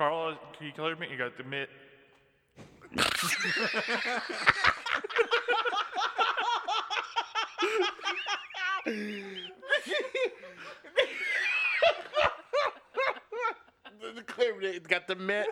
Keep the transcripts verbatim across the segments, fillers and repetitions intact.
Carl, can you clear me? You got the mitt. The clear it's got the mitt.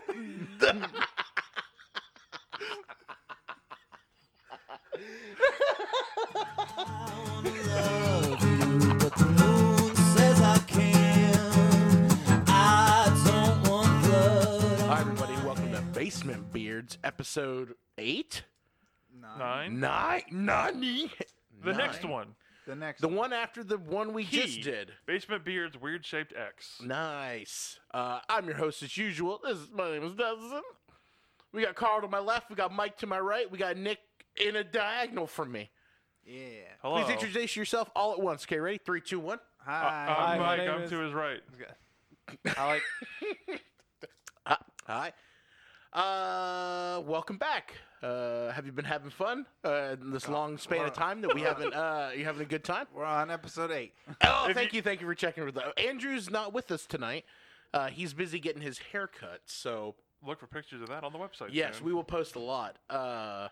Hi, everybody. Welcome to Basement Beards, episode eight? Nine. Nine? Nani? The Nine. next one. The next The one after the one we Key. just did. Basement Beard's Weird Shaped X. Nice. Uh, I'm your host as usual. This is, my name is Dustin. We got Carl to my left. We got Mike to my right. We got Nick in a diagonal from me. Yeah. Hello. Please introduce yourself all at once. Okay, ready? Three, two, one. Uh, Hi. I'm Hi, my Mike. name I'm is- to his right. I like. Uh, hi. Uh, welcome back. Uh, have you been having fun uh, in this long span of time that we haven't? Uh, you having a good time? We're on episode eight. Oh, If thank you- you, thank you for checking with that. Andrew's not with us tonight. Uh, he's busy getting his hair cut, so Look for pictures of that on the website. yes, soon. we will post a lot. Uh,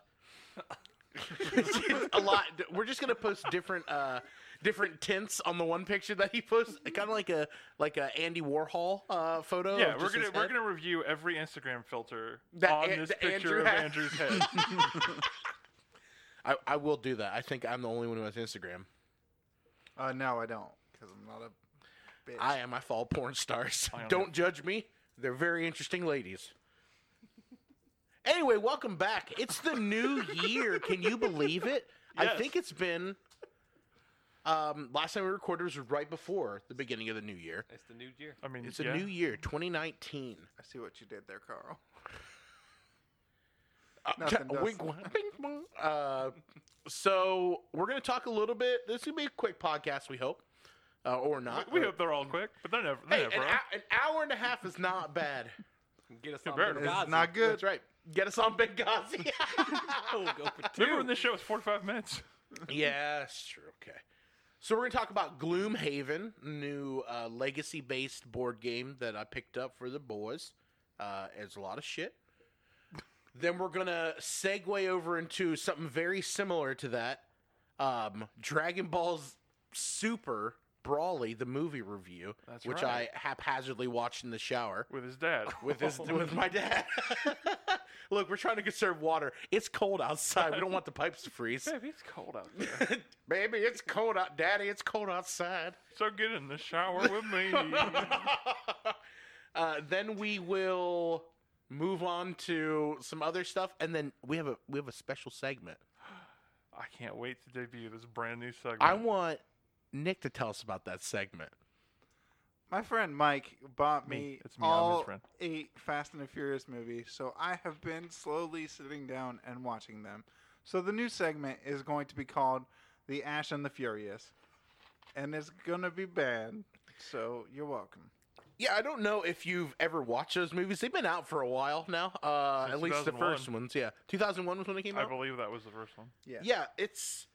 a lot. We're just gonna post different, uh, different tints on the one picture that he posts, kind of like a like a Andy Warhol uh, photo. Yeah, of we're just gonna his we're head. gonna review every Instagram filter That on An- this that picture Andrew of has. Andrew's head. I, I will do that. I think I'm the only one who has Instagram. Uh, no, I don't, because I'm not a bitch. I am. I follow porn stars. I am. Don't judge me. They're very interesting ladies. Anyway, welcome back. It's the new year. Can you believe it? I Yes. think it's been. Um, last time we recorded was right before the beginning of the new year. It's the new year. I mean, It's a yeah. new year, twenty nineteen. I see what you did there, Carl. Uh, Nothing, t- wink, Dustin. wink, bing, bong. Uh, so we're gonna talk a little bit. This will be a quick podcast, we hope, uh, or not. We Uh, hope they're all quick, but they're never. They're Hey, an, never. are. hou- an hour and a half is not bad. Get us Yeah, on better. Benghazi. It's not good. That's right. Get us on Benghazi. We'll go for two. Remember when this show was forty-five minutes? Yeah, that's true. Okay. So we're going to talk about Gloomhaven, new uh, legacy-based board game that I picked up for the boys. Uh, it's a lot of shit. Then we're going to segue over into something very similar to that. Um, Dragon Ball's Super Brawly, the movie review, That's which right. I haphazardly watched in the shower. With his dad. With his, with my dad. Look, we're trying to conserve water. It's cold outside. We don't want the pipes to freeze. Baby, it's cold out there. Baby, it's cold out. Daddy, it's cold outside. So get in the shower with me. uh, then we will move on to some other stuff, and then we have a we have a special segment. I can't wait to debut this brand new segment. I want Nick to tell us about that segment. My friend Mike bought Me. me, It's me, I'm his all friend. eight Fast and the Furious movies, so I have been slowly sitting down and watching them. So the new segment is going to be called The Ash and the Furious, and it's going to be bad, so you're welcome. Yeah, I don't know if you've ever watched those movies. They've been out for a while now. Uh, Since at least the two thousand one. first ones. Yeah, two thousand one was when it came I out. believe that was the first one. Yeah. Yeah, it's.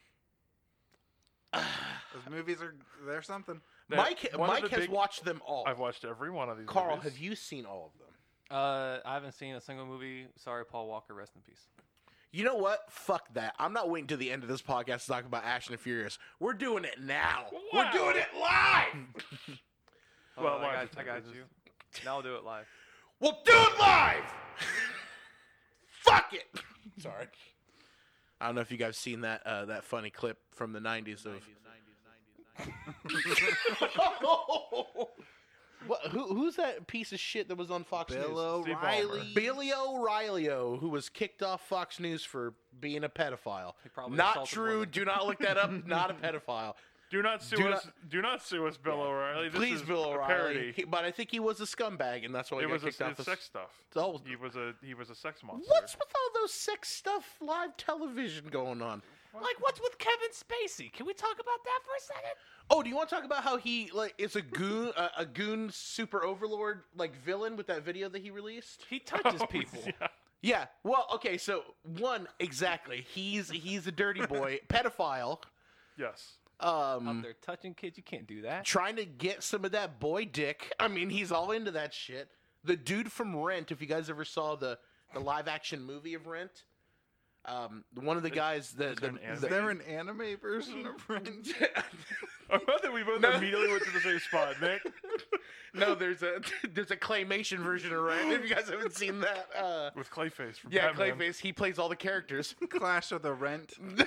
Those movies are, they're something. Now, Mike one of Mike the has big- watched them all. I've watched every one of these. Carl, movies. have you seen all of them? Uh, I haven't seen a single movie. Sorry, Paul Walker. Rest in peace. You know what? Fuck that. I'm not waiting to the end of this podcast to talk about Ash and the Furious. We're doing it now. We're Wow. doing it live. Well, Oh, live I is got, I got different. you. Now I'll do it live. We'll do it live. Fuck it. Sorry. I don't know if you guys seen that uh, that funny clip from the nineties of. What, who, who's that piece of shit that was on Fox Bill News? Steve O'Reilly. Ballmer. Billy O'Reilly, who was kicked off Fox News for being a pedophile. He probably Not assaulted true. women. Do not look that up. Not a pedophile. Do not sue Do us. Do not sue us, Bill O'Reilly. This Please, is Bill a O'Reilly. parody. He- but I think he was a scumbag, and that's why he It got was a, kicked off. it's his- sex stuff. Oh, He was a he was a sex monster. what's with all those sex stuff live television going on? Like, what's with Kevin Spacey? Can we talk about that for a second? Oh, do you want to talk about how he like is a goon, uh, a goon super overlord like villain with that video that he released? He touches Oh, people. yeah. Yeah. Well, okay. So one exactly. He's he's a dirty boy, pedophile. Yes. Um, Out there touching kids, you can't do that. trying to get some of that boy dick. I mean, he's all into that shit. The dude from Rent, if you guys ever saw the, the live action movie of Rent, um, one of the guys the, is the, there an Is the- there an anime version of Rent? I thought that we both No. immediately went to the same spot, Nick. no, there's a there's a claymation version of Rent. If you guys haven't seen that, uh, With Clayface from yeah, Batman. Clayface, he plays all the characters. Clash of the Rent. The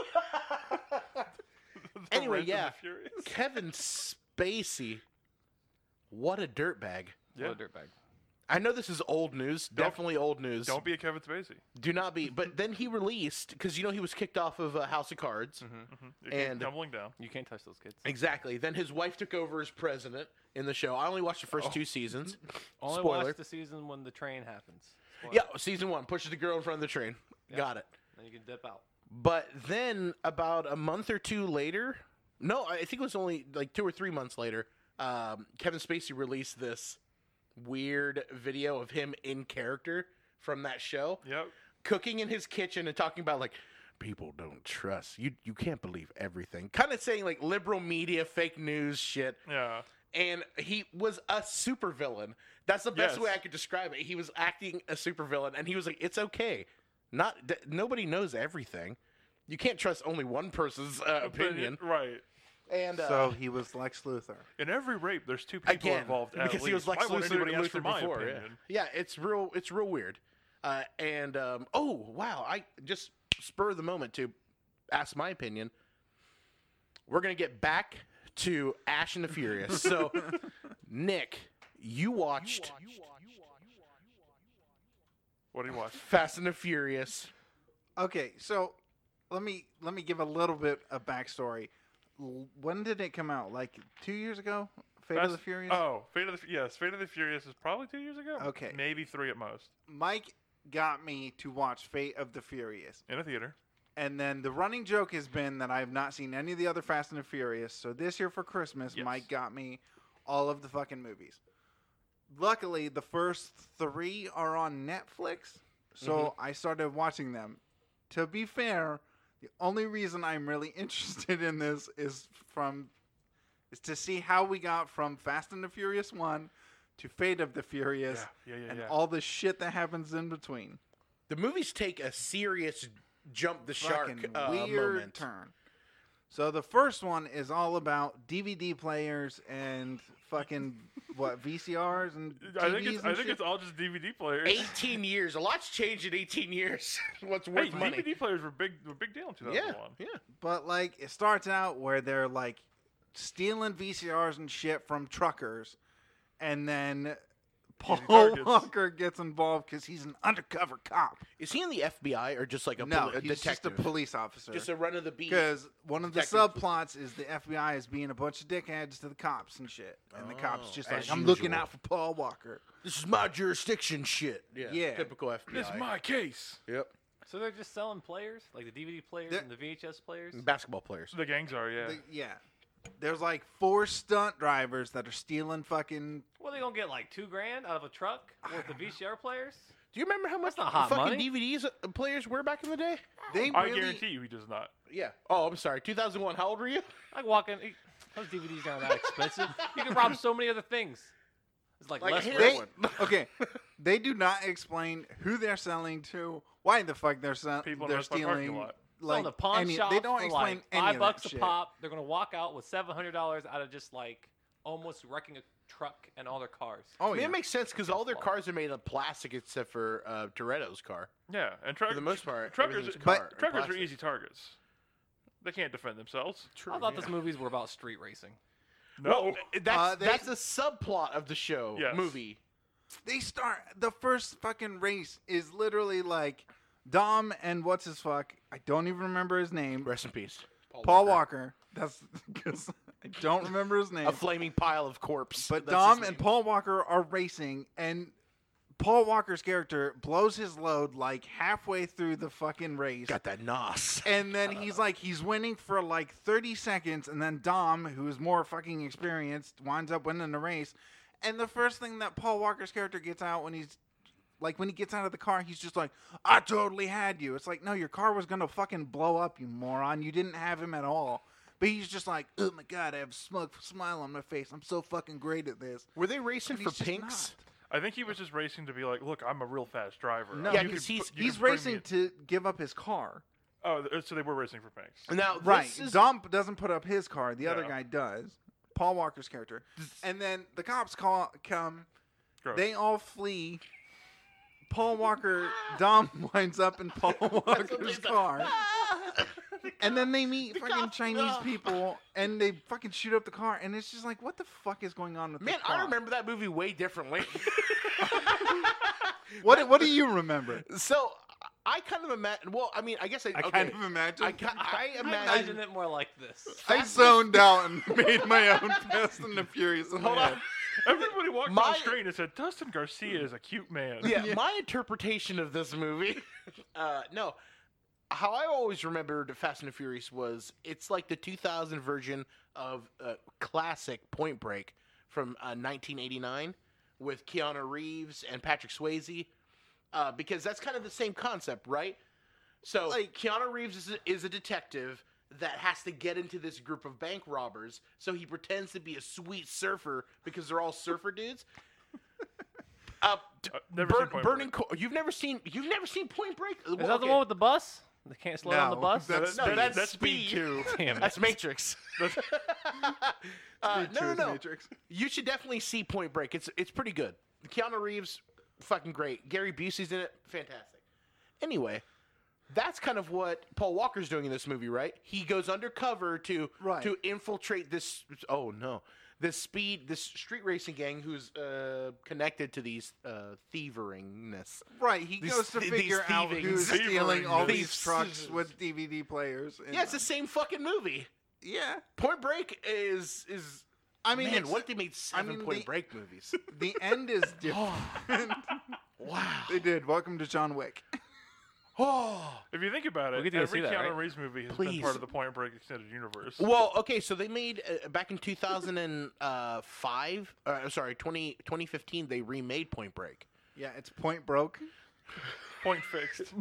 Anyway, Rent and yeah. the Furious. Kevin Spacey, what a dirtbag. Yeah. What a dirtbag. I know this is old news, Don't- definitely old news. Don't be a Kevin Spacey. Do not be. But then he released, because you know he was kicked off of uh, House of Cards. You keep And- tumbling down. You can't touch those kids. Exactly. Then his wife took over as president in the show. I only watched the first two seasons. Only Spoiler. watch the season when the train happens. Spoiler. Yeah, season one pushes the girl in front of the train. Got it. Then you can dip out. But then about a month or two later, no, I think it was only like two or three months later, um, Kevin Spacey released this weird video of him in character from that show, Yep. cooking in his kitchen and talking about like people don't trust you. You can't believe everything. Kind of saying like liberal media, fake news shit. Yeah. And he was a supervillain. That's the best Yes. way I could describe it. He was acting a supervillain, and he was like, "It's okay. Not th- nobody knows everything. You can't trust only one person's uh, But it- opinion." right. And uh, So he was Lex Luthor. In every rape, there's two people again, involved. At because he was least. Lex Why would Luthor, anybody ask Luthor for my before. Yeah. opinion? yeah, it's real. It's real weird. Uh, and um, oh wow, I just spur of the moment to ask my opinion. We're gonna get back to Ash and the Furious. So, Nick, you watched What do you watch? Fast and the Furious. Okay, so let me let me give a little bit of backstory. L- When did it come out? Like two years ago? Fate of Fast- the Furious. Oh, Fate of the yes, Fate of the Furious is probably two years ago. Okay. Maybe three at most. Mike got me to watch Fate of the Furious, In a theater. and then the running joke has been that I have not seen any of the other Fast and the Furious. So this year for Christmas, Yes. Mike got me all of the fucking movies. Luckily, the first three are on Netflix, so I started watching them. To be fair, the only reason I'm really interested in this is from is to see how we got from Fast and the Furious one to Fate of the Furious Yeah, yeah, yeah, and yeah. all the shit that happens in between. The movies take a serious jump the shark Fucking uh, weird moment. turn. So the first one is all about D V D players and fucking what V C Rs and T Vs I think it's and I think shit? it's all just D V D players. eighteen years. A lot's changed in eighteen years. What's Hey, worth money? D V D players were big were a big deal in two thousand Yeah, one. yeah. But like it starts out where they're like stealing V C Rs and shit from truckers, and then Paul targets. Walker gets involved because he's an undercover cop. Is he in the F B I or just like a, No, poli- a he's detective? just a police officer. Just a run of the beat. Because one of the detective. subplots is the F B I is being a bunch of dickheads to the cops and shit, and the cops Oh, just as like I'm looking usual. out for Paul Walker. This is my jurisdiction. Shit. Yeah. Yeah. Typical F B I. This is my case. Yep. So they're just selling players, like the D V D players They're- and the V H S players. Basketball players. The gangs are, yeah. The- yeah. There's like four stunt drivers that are stealing fucking. Well, they gonna get like two grand out of a truck worth of V C R players. Do you remember how much That's not hot fucking money. D V Ds uh, players were back in the day? They I really, guarantee you he does not. Yeah. Oh, I'm sorry. two thousand one. How old were you? Like walking, those D V Ds aren't that expensive. You can rob so many other things. It's like, Like less a They, heroin. okay, they do not explain who they're selling to, why the fuck they're sell- People in they're West Park parking stealing. lot. Selling Like the pawn any, shop they don't for explain like any five of bucks that a shit. pop. They're gonna walk out with seven hundred dollars out of just like almost wrecking a truck and all their cars. Oh I mean, yeah, it makes sense because all their Well- cars are made of plastic except for uh, Toretto's car. Yeah, and truck, For the most part, truckers, everything's But- car or truckers are plastic. easy targets. They can't defend themselves. True, I thought yeah. this movies were about street racing. No, Well, that's Uh, they- that's a subplot of the show Yes. movie. they start the first fucking race is literally like Dom and what's his fuck? I don't even remember his name. Rest in peace, Paul Walker. That's because I don't remember his name. A flaming pile of corpse. But That's Dom his and name. Paul Walker are racing, and Paul Walker's character blows his load like halfway through the fucking race. got that nos. And then he's like, he's winning for like thirty seconds, and then Dom, who is more fucking experienced, winds up winning the race. And the first thing that Paul Walker's character gets out when he's like, when he gets out of the car, he's just like, I totally had you. It's like, no, your car was gonna fucking blow up, you moron. You didn't have him at all. But he's just like, oh my god, I have a smug smile on my face. I'm so fucking great at this. Were they racing But for he's just pinks? I think he was just racing to be like, look, I'm a real fast driver. No, Yeah, You 'cause could he's- put- you He's could bring me racing in." to give up his car. Oh, th- so they were racing for Banks. Now, Right. this is Dom doesn't put up his car. The other Yeah. guy does. Paul Walker's character. And then the cops call come. Gross. They all flee. Paul Walker, Dom winds up in Paul Walker's car. And then they meet fucking cops- Chinese no. people, and they fucking shoot up the car, and it's just like, what the fuck is going on with man. this car? I remember that movie way differently. What What do you remember? so I kind of imagine. Well, I mean, I guess I, I okay. kind of imagine. I, ca- I I imagine. imagine it more like this. I zoned out and made my own Fast and the Furious in my Hold head. on. Everybody walked My- on the screen and said, Dustin Garcia is a cute man. Yeah, Yeah. my interpretation of this movie. Uh, no, how I always remembered Fast and the Furious was it's like the two thousand version of uh, classic Point Break from uh, nineteen eighty-nine with Keanu Reeves and Patrick Swayze, uh, because that's kind of the same concept, right? So, Like- Keanu Reeves is a, is a detective that has to get into this group of bank robbers, so he pretends to be a sweet surfer because they're all surfer dudes. Uh, d- Uh, never Burn- seen Point burning. Break. Co- you've never seen. You've never seen Point Break. Is that the one with the bus? They can't slow down the No, bus. that's- No, that's, that's Speed Speed. two. Damn it. That's Matrix. That's- uh, Speed no, two no, is no. Matrix. You should definitely see Point Break. It's it's pretty good. Keanu Reeves, fucking great. Gary Busey's in it, fantastic. Anyway, that's kind of what Paul Walker's doing in this movie, right? He goes undercover to Right. to infiltrate this. Oh no, this speed, this street racing gang who's uh, connected to these uh, thieveringness. Right, he These- goes to these figure out thievings. who's stealing all Thievery. these Thieves. trucks with D V D players. and- Yeah, it's the same fucking movie. yeah. Point Break is is. I mean, Man, it's- what if they made seven mean, Point the- Break movies? the end is different. Wow. They did. Welcome to John Wick. Oh. If you think about We'll it, get to go every see that, Keanu right? Reeves movie has Please. been part of the Point Break extended universe. Well, okay, so they made uh, back in two thousand five, uh, sorry, twenty, twenty fifteen, they remade Point Break. Yeah, it's Point Broke. Point fixed.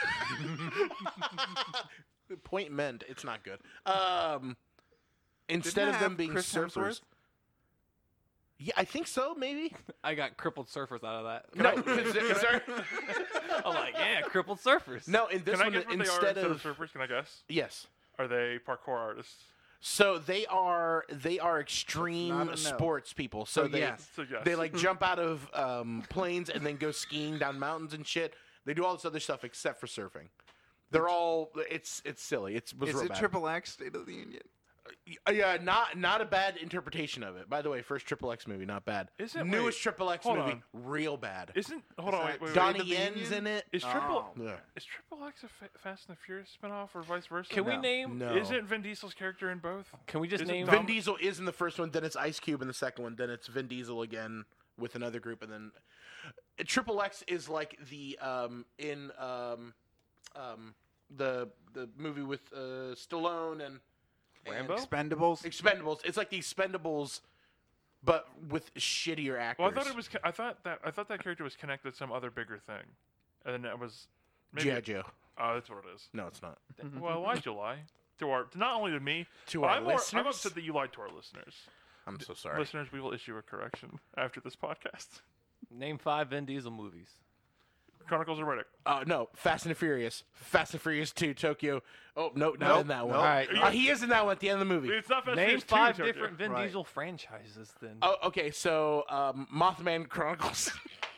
Point Mend, it's not good. Um, instead Didn't of it them have being Chris surfers. Hemsworth? Yeah, I think so, maybe. I got crippled surfers out of that. No, is there- is there- I'm like, yeah, crippled surfers. no, in this Can I one, guess what they are instead instead of. of surfers? Can I guess? Yes. Are they parkour artists? So they are they are extreme That's not a no. sports people. So So they yes. So yes. they like jump out of um, planes and then go skiing down mountains and shit. They do all this other stuff except for surfing. They're all it's it's silly. It's was Is real it bad. Triple X State of the Union? Uh, yeah, not not a bad interpretation of it. By the way, first Triple X movie, not bad. Is it? Newest Wait, Triple X hold movie, on. real bad. Isn't hold Is on that wait wait, wait. Donnie Donnie the Yen's Union? in it. Is Triple Oh. Yeah. is Triple X a Fa- Fast and the Furious spinoff or vice versa? Can we No. name? No. Isn't Vin Diesel's character in both? Can we just Isn't name? Dom- Vin Diesel is in the first one, then it's Ice Cube in the second one, then it's Vin Diesel again with another group, and then uh, Triple X is like the um in um um the the movie with uh, Stallone and Rambo? and Expendables. Expendables. It's like the Expendables, but with shittier actors. Well, I thought it was. co- I thought that. I thought that character was connected to some other bigger thing, and then it was. Maybe, G I. Joe. Oh, that's what it is. No, it's not. Well, why'd you lie to our? Not only to me. To but our I'm, more, I'm listeners? upset that you lied to our listeners. I'm so sorry. Listeners, we will issue a correction after this podcast. Name five Vin Diesel movies. Chronicles of Riddick. Uh, no, Fast and the Furious. Fast and Furious two, Tokyo. Oh, no, not Nope, in that one. nope. All right. Uh, he is in that one at the end of the movie. It's not Fast and Name Furious two, five Tokyo. different Vin Right. Diesel franchises. Then. Oh, okay, so um, Mothman Chronicles.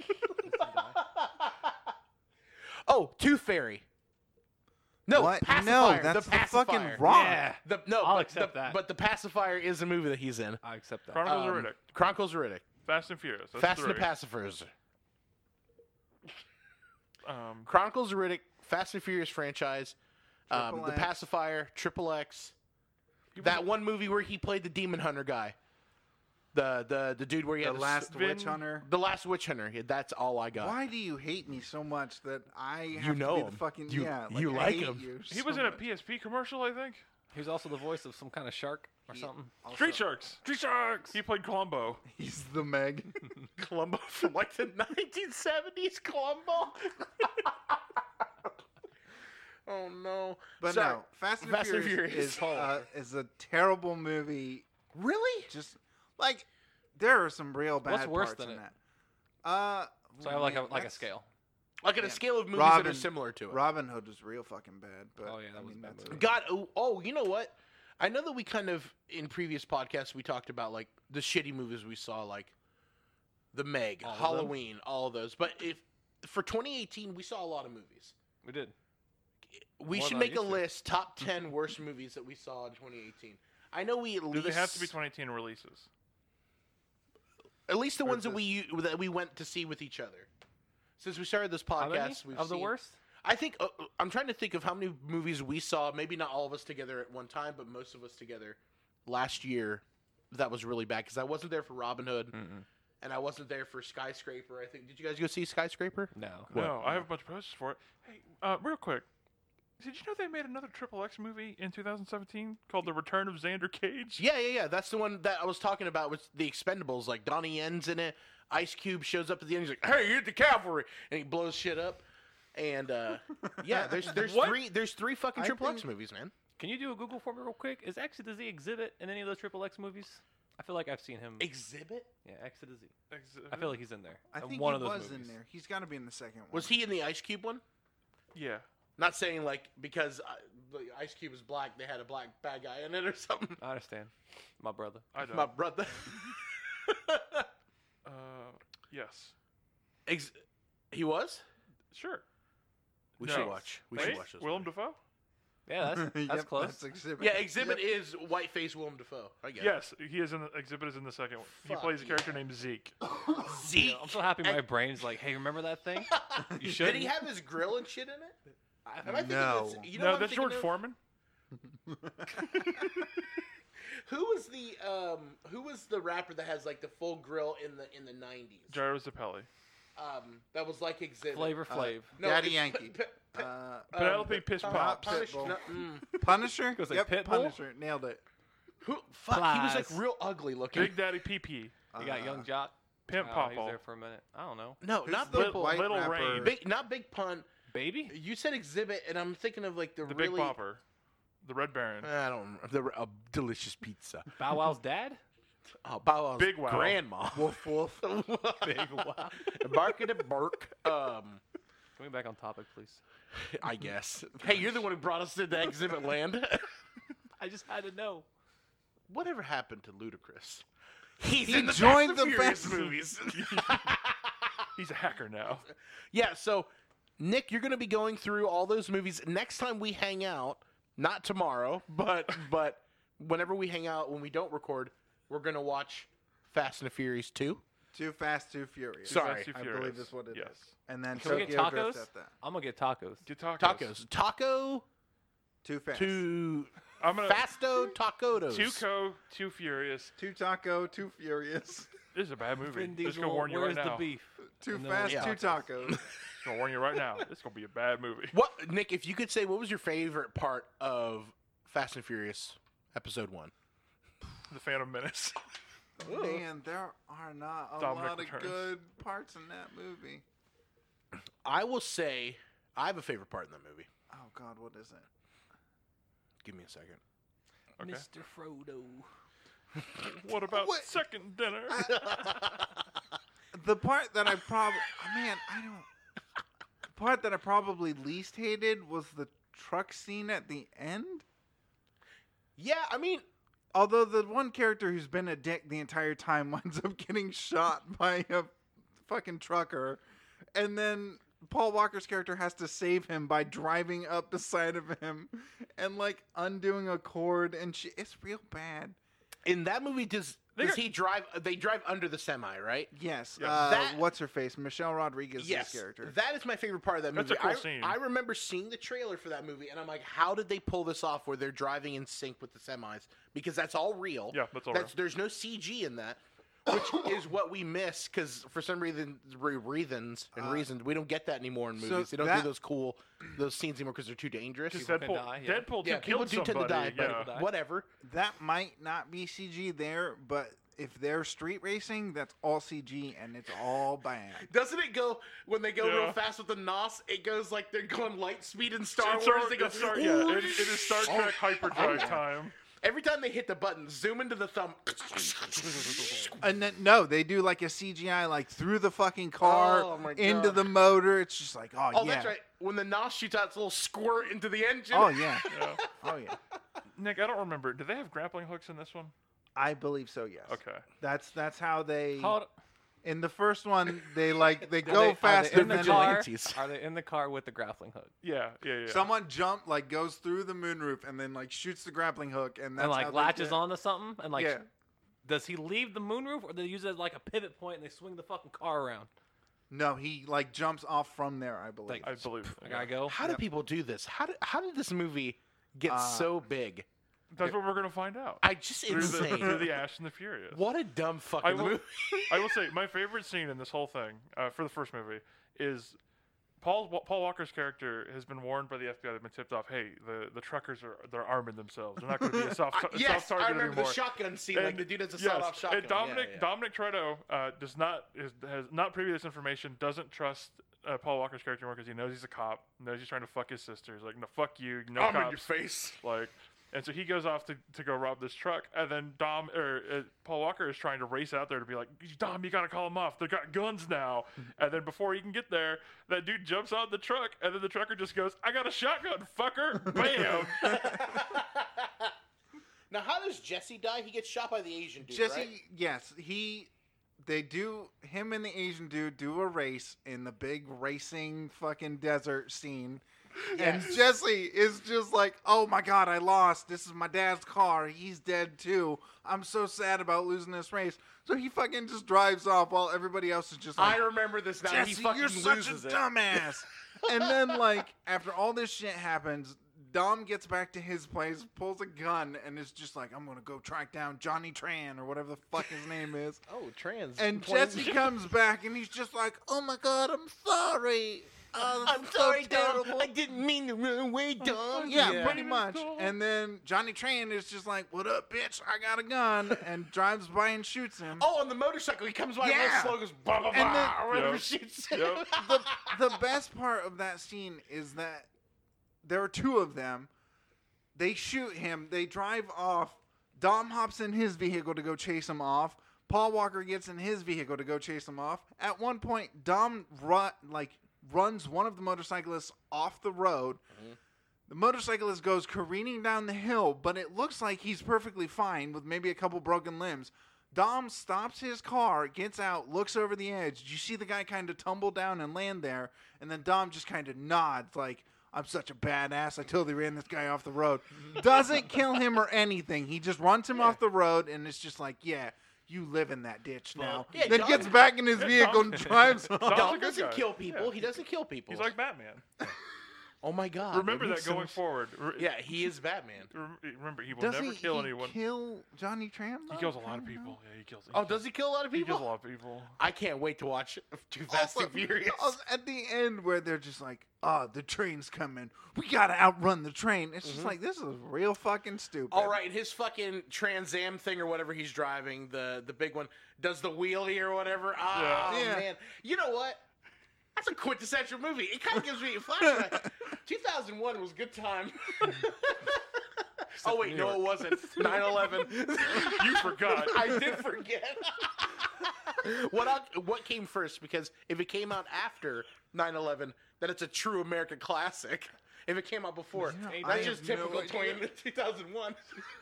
oh, Tooth Fairy. No, What? Pacifier. No, that's the the pacifier. fucking wrong. Yeah. The, no, I'll but accept the, that. But the pacifier is a movie that he's in. I accept that. Chronicles Um, of Riddick. Chronicles of Riddick. Fast and Furious. That's Fast and three. the Pacifiers. Um, Chronicles of Riddick. Fast and Furious franchise. Um, Triple the X. Pacifier. Triple X. That one movie where he played the demon hunter guy. The the the dude where he The had Last Vin- Witch Hunter. the last witch hunter. Yeah, that's all I got. Why do you hate me so much that I have You know to be him. the fucking You- yeah? you I like hate him. You he so was in a much. P S P commercial, I think. He was also the voice of some kind of shark or something. Also, Street Sharks. Street Sharks. He played Columbo. He's the Meg. Columbo from like the nineteen seventies. Columbo. oh no! But Sorry. no, Fast and, Fast and Furious, Furious. is uh, is a terrible movie. Really? Just like there are some real bad What's worse parts than in it? that. Uh, So I have like a man, like a that's- scale. Like on a Yeah. scale of movies that are Robin- similar to it. Robin Hood was real fucking bad. But Oh, yeah, that I was mean, a bad that's movie. a- God, oh, oh, you know what? I know that we kind of in previous podcasts we talked about like the shitty movies we saw, like The Meg, All of them? Halloween, all of those. But if for twenty eighteen we saw a lot of movies. We did. We More should than I make a used to. list top ten worst movies that we saw in twenty eighteen. I know we at Do least they have to be twenty eighteen releases? at least the Or ones that just- we u- that we went to see with each other. Since we started this How many podcast, we've of the seen- worst? I think uh, uh, I'm trying to think of how many movies we saw. Maybe not all of us together at one time, but most of us together last year. That was really bad because I wasn't there for Robin Hood, Mm-mm. and I wasn't there for Skyscraper. I think. Did you guys go see Skyscraper? No. No, I have a bunch of posters for it. Hey, uh, real quick, did you know they made another Triple X movie in two thousand seventeen called The Return of Xander Cage? Yeah, yeah, yeah. That's the one that I was talking about with the Expendables. Like Donnie Yen's in it. Ice Cube shows up at the end. He's like, "Hey, you're the cavalry," and he blows shit up. And uh, yeah, there's there's What? three there's three fucking I Triple X think- movies, man. Can you do a Google for me real quick? Is Exit to Z exhibit in any of those Triple X movies? I feel like I've seen him. Exhibit? Yeah, Exit to Z. Exhibit? I feel like he's in there. I in think one he of those was movies. in there. He's got to be in the second one. Was he in the Ice Cube one? Yeah. Not saying like because uh, the Ice Cube is black, they had a black bad guy in it or something. I understand. My brother. I don't. My brother. Uh, yes. Ex- he was. Sure. We No. should watch. We Wait, should watch this. Willem Dafoe? Yeah, that's, that's Yep, close. That's exhibit. Yeah, Exhibit Yep. is whiteface Willem Dafoe. I guess. Yes, he is in the Exhibit is in the second one. He Fuck plays a yeah. character named Zeke. Zeke. Yeah, I'm so happy my brain's like, hey, remember that thing? You should. Did he have his grill and shit in it? Am I thinking No. that's- you know no, what I'm that's thinking George of? Foreman. Who was the um who was the rapper that has like the full grill in the in the nineties? Gyro Zappelli. Um that was like Exhibit. Flavor Uh, Flav. Daddy it's Yankee. P- P- Uh, Penelope um, Pish Pun- Pops. Punish- Pitbull. no, mm. Punisher. Goes like yep, Pitbull? Punisher. Nailed it. Who? Fuck, he was like Plies. real ugly looking. Big Daddy P P. You got Uh, Young Jock. Pimp Oh, he was Popple. there for a minute. I don't know. No, Who's not the Big Little- white Little rapper? Rain. Big, not Big Pun. Baby? You said Exhibit, and I'm thinking of like the, The really. Big Bopper. The Red Baron. I don't remember. The a delicious pizza. Bow Wow's dad? Oh, Bow Wow's Big Wow. grandma. Woof woof. Big Wow. Bark at a bark. Um, Can we back on topic, please? I guess. Hey, you're the one who brought us to the Exhibit land. I just had to know. Whatever happened to Ludacris? He's He in the joined Fast and the Furious Fast- movies. He's a hacker now. Yeah, so Nick, you're going to be going through all those movies next time we hang out. Not tomorrow, but but whenever we hang out when we don't record, we're going to watch Fast and the Furious two. Too fast, too furious. Sorry. Fast, Too I Furious. believe that's what it is. yes. And then Can we Tokyo get Drift tacos? at that. I'm going to get tacos. Get tacos. Tacos. Taco Too fast. to I'm gonna Fasto Tacotos. Too co, too furious. Too taco, too furious. This is a bad movie. Vin Just gonna Diesel, warn you where's right the now. beef? Too And then fast, yeah. too tacos. Just gonna warn you right now. This is gonna be a bad movie. What, Nick, if you could say what was your favorite part of Fast and Furious episode one? The Phantom Menace. Man, there are not a Dominic lot Returns. of good parts in that movie. I will say I have a favorite part in that movie. Oh God, what is it? Give me a second. Okay. Mister Frodo. What about What? second dinner? The part that I probably, man, I don't. The part that I probably least hated was the truck scene at the end. Yeah, I mean, Although the one character who's been a dick the entire time winds up getting shot by a fucking trucker, and then Paul Walker's character has to save him by driving up beside of him and like undoing a cord, and she, it's real bad. in that movie, does They does got- he drive? They drive under the semi, right? Yes, Yeah. uh, That- what's her face? Michelle Rodriguez's Yes, character. that is my favorite part of that That's movie. a cool I, scene. I remember seeing the trailer for that movie, and I'm like, how did they pull this off where they're driving in sync with the semis? Because that's all real. Yeah, that's all That's, There's no C G in that, which is what we miss because for some reason, re- reasons and Uh, reasons, we don't get that anymore in so movies. They don't that- do those cool those scenes anymore because they're too dangerous. Because People can Deadpool, die, yeah. Deadpool Yeah, two people killed do tend to somebody. die, but yeah. die. whatever. That might not be C G there, but if they're street racing, that's all C G and it's all bad. Doesn't it go when they go Yeah. real fast with the N O S? It goes like they're going light speed in Star It's Wars. Star- They go, it's Star- "Ooh, yeah, it, it is Star oh, Trek hyperdrive yeah." time. Every time they hit the button, zoom into the thumb. And then, no, they do like a C G I like through the fucking car Oh, my into God. the motor. It's just like, oh, Oh, yeah. that's right. When the N O S shoots out its little squirt into the engine. Oh yeah. Yeah. Oh yeah. Nick, I don't remember. Do they have grappling hooks in this one? I believe so. Yes. Okay. That's that's how they. Hold, In the first one, they like they are go they, are faster they in than the they- car? vigilantes. Are they in the car with the grappling hook? Yeah, yeah, yeah. Someone jump like goes through the moonroof and then like shoots the grappling hook and that's And how like they latches get- onto something? And like, Yeah. does he leave the moonroof or do they use it as like a pivot point and they swing the fucking car around? No, he like jumps off from there. I believe. Like, I believe. I gotta go. How do Yep. people do this? How did how did this movie get Uh, so big? That's what we're gonna find out. I just through the, insane. through the Ash and the Furious. What a dumb I fucking will, movie. I will say my favorite scene in this whole thing uh, for the first movie is Paul Paul Walker's character has been warned by the F B I. They've been tipped off. Hey, the, the truckers are they're arming themselves. They're not going to be a soft I- yes, soft target I remember anymore. the shotgun scene. like And- the dude has a yes, sawed-off shotgun. and Dominic yeah, yeah. Dominic Toretto uh, does not is, has not privy to this information. Doesn't trust uh, Paul Walker's character more because he knows he's a cop. Knows he's trying to fuck his sister. He's like, no, fuck you. No I'm cops. in your face. Like, and so he goes off to, to go rob this truck, and then Dom or uh, Paul Walker is trying to race out there to be like, Dom, you gotta call him off. They got guns now. And then before he can get there, that dude jumps out the truck, and then the trucker just goes, I got a shotgun, fucker. Bam. Now, how does Jesse die? He gets shot by the Asian dude, Jesse, right? yes, he. They do him and the Asian dude do a race in the big racing fucking desert scene. And Yes. Jesse is just like, oh my god, I lost. This is my dad's car. He's dead too. I'm so sad about losing this race. So he fucking just drives off while everybody else is just like, I remember this now. Jesse, he fucking you're such a loses it. dumbass. And then, like, after all this shit happens, Dom gets back to his place, pulls a gun, and is just like, I'm going to go track down Johnny Tran or whatever the fuck his name is. Oh, trans. And planes. Jesse comes back, and he's just like, oh my god, I'm sorry. Oh, I'm this is sorry, so Dom. terrible. I didn't mean to run away, Dom. Yeah, Yeah. pretty much. And then Johnny Tran is just like, what up, bitch? I got a gun, and drives by and shoots him. Oh, on the motorcycle, he comes by Yeah. real slow, goes bah bah And bah, then- or whatever Yep. shoots. Yep. the the best part of that scene is that there are two of them. They shoot him. They drive off. Dom hops in his vehicle to go chase him off. Paul Walker gets in his vehicle to go chase him off. At one point, Dom run like runs one of the motorcyclists off the road. The motorcyclist goes careening down the hill, but it looks like he's perfectly fine with maybe a couple broken limbs. Dom stops his car, gets out, looks over the edge. You see the guy kind of tumble down and land there, and then Dom just kind of nods like, I'm such a badass. I totally ran this guy off the road. Doesn't kill him or anything. He just runs him off the road, and it's just like, yeah, you live in that ditch now. Yeah, then Dom- gets back in his Yeah, vehicle Dom- and drives off. Dom's a Dom good doesn't guy. kill people. Yeah. He doesn't kill people. He's like Batman. oh my god. Remember makes that going so- forward. Re- Yeah, he is Batman. rem- Remember, he will Doesn't never kill he anyone. kill Johnny Tran? He kills a lot of people. Yeah, he kills. He Oh, kills- does he kill a lot of He people? kills a lot of people. I can't wait to watch Too Fast Also- and Furious. also at the end where they're just like, oh, the train's coming. We gotta outrun the train. It's just like, this is real fucking stupid. All right, his fucking Trans Am thing or whatever he's driving, the the big one, does the wheelie or whatever. Oh Yeah. Yeah. man, you know what? That's a quintessential movie. It kind of gives me a flashback. two thousand one was a good time. oh wait, New no, it York. wasn't. nine eleven. You forgot. I did forget. what I, what came first? Because if it came out after nine eleven, then it's a true American classic. If it came out before, Yeah, that's I just have no typical idea. two thousand one.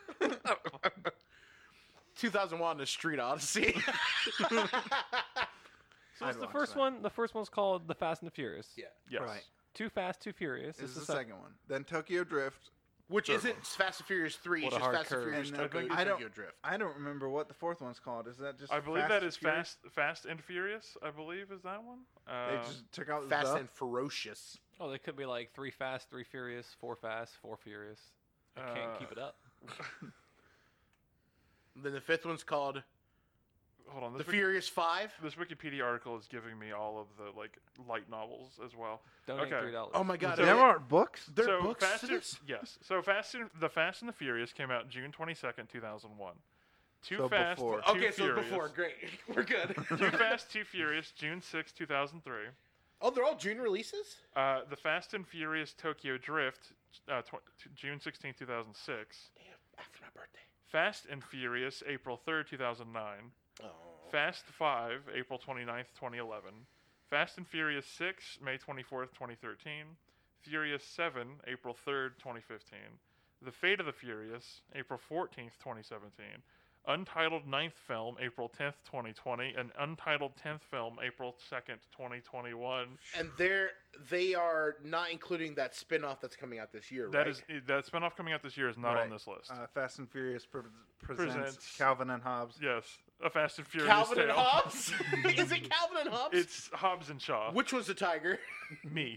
two thousand one, The Street Odyssey. So I'd it's the watch first that. one. The first one's called The Fast and the Furious. yeah. Yes. Right. Too Fast, Too Furious. This is is the sec- second one. Then Tokyo Drift. Which Third isn't Fast and Furious three, What it's a just hard Fast and curve. Furious And, uh, Tokyo, I don't- Tokyo Drift. I don't remember what the fourth one's called. Is that just I believe Fast that and is Furious? Fast, Fast and Furious. I believe is that one. They Uh, just took out the Fast the. and Ferocious. Oh, they could be like Three Fast, Three Furious, Four Fast, Four Furious. I can't Uh, keep it up. Then the fifth one's called hold on. The This, Wiki- Furious Five. this Wikipedia article is giving me all of the like light novels as well. Donate okay. three dollars. Oh my god. So- There are are books. there so books Fast to and, this? yes. So Fast and the Fast and the Furious came out June twenty second, two thousand one. Too So Fast, before. Too Okay, so Furious. before. Great. We're good. Too Fast, Too Furious, June sixth, two thousand three. Oh, they're all June releases? Uh, the Fast and Furious Tokyo Drift, uh, tw- t- June sixteenth, two thousand six. After my birthday. Fast and Furious, April third, two thousand nine. Oh. Fast five, April twenty-ninth, twenty eleven. Fast and Furious six, May twenty-fourth, twenty thirteen. Furious seven, April third, twenty fifteen. The Fate of the Furious, April fourteenth, twenty seventeen. Untitled ninth film, April tenth, twenty twenty. And Untitled tenth film, April second, twenty twenty-one. And they're they are not including that spin-off that's coming out this year, That right? is that spinoff coming out this year is not Right. on this list. Uh, Fast and Furious pre- presents, Presents- Calvin and Hobbes. yes, a Fast and Furious Calvin and tale. Hobbes? Is it Calvin and Hobbes? It's Hobbs and Shaw. Which was the tiger? Me.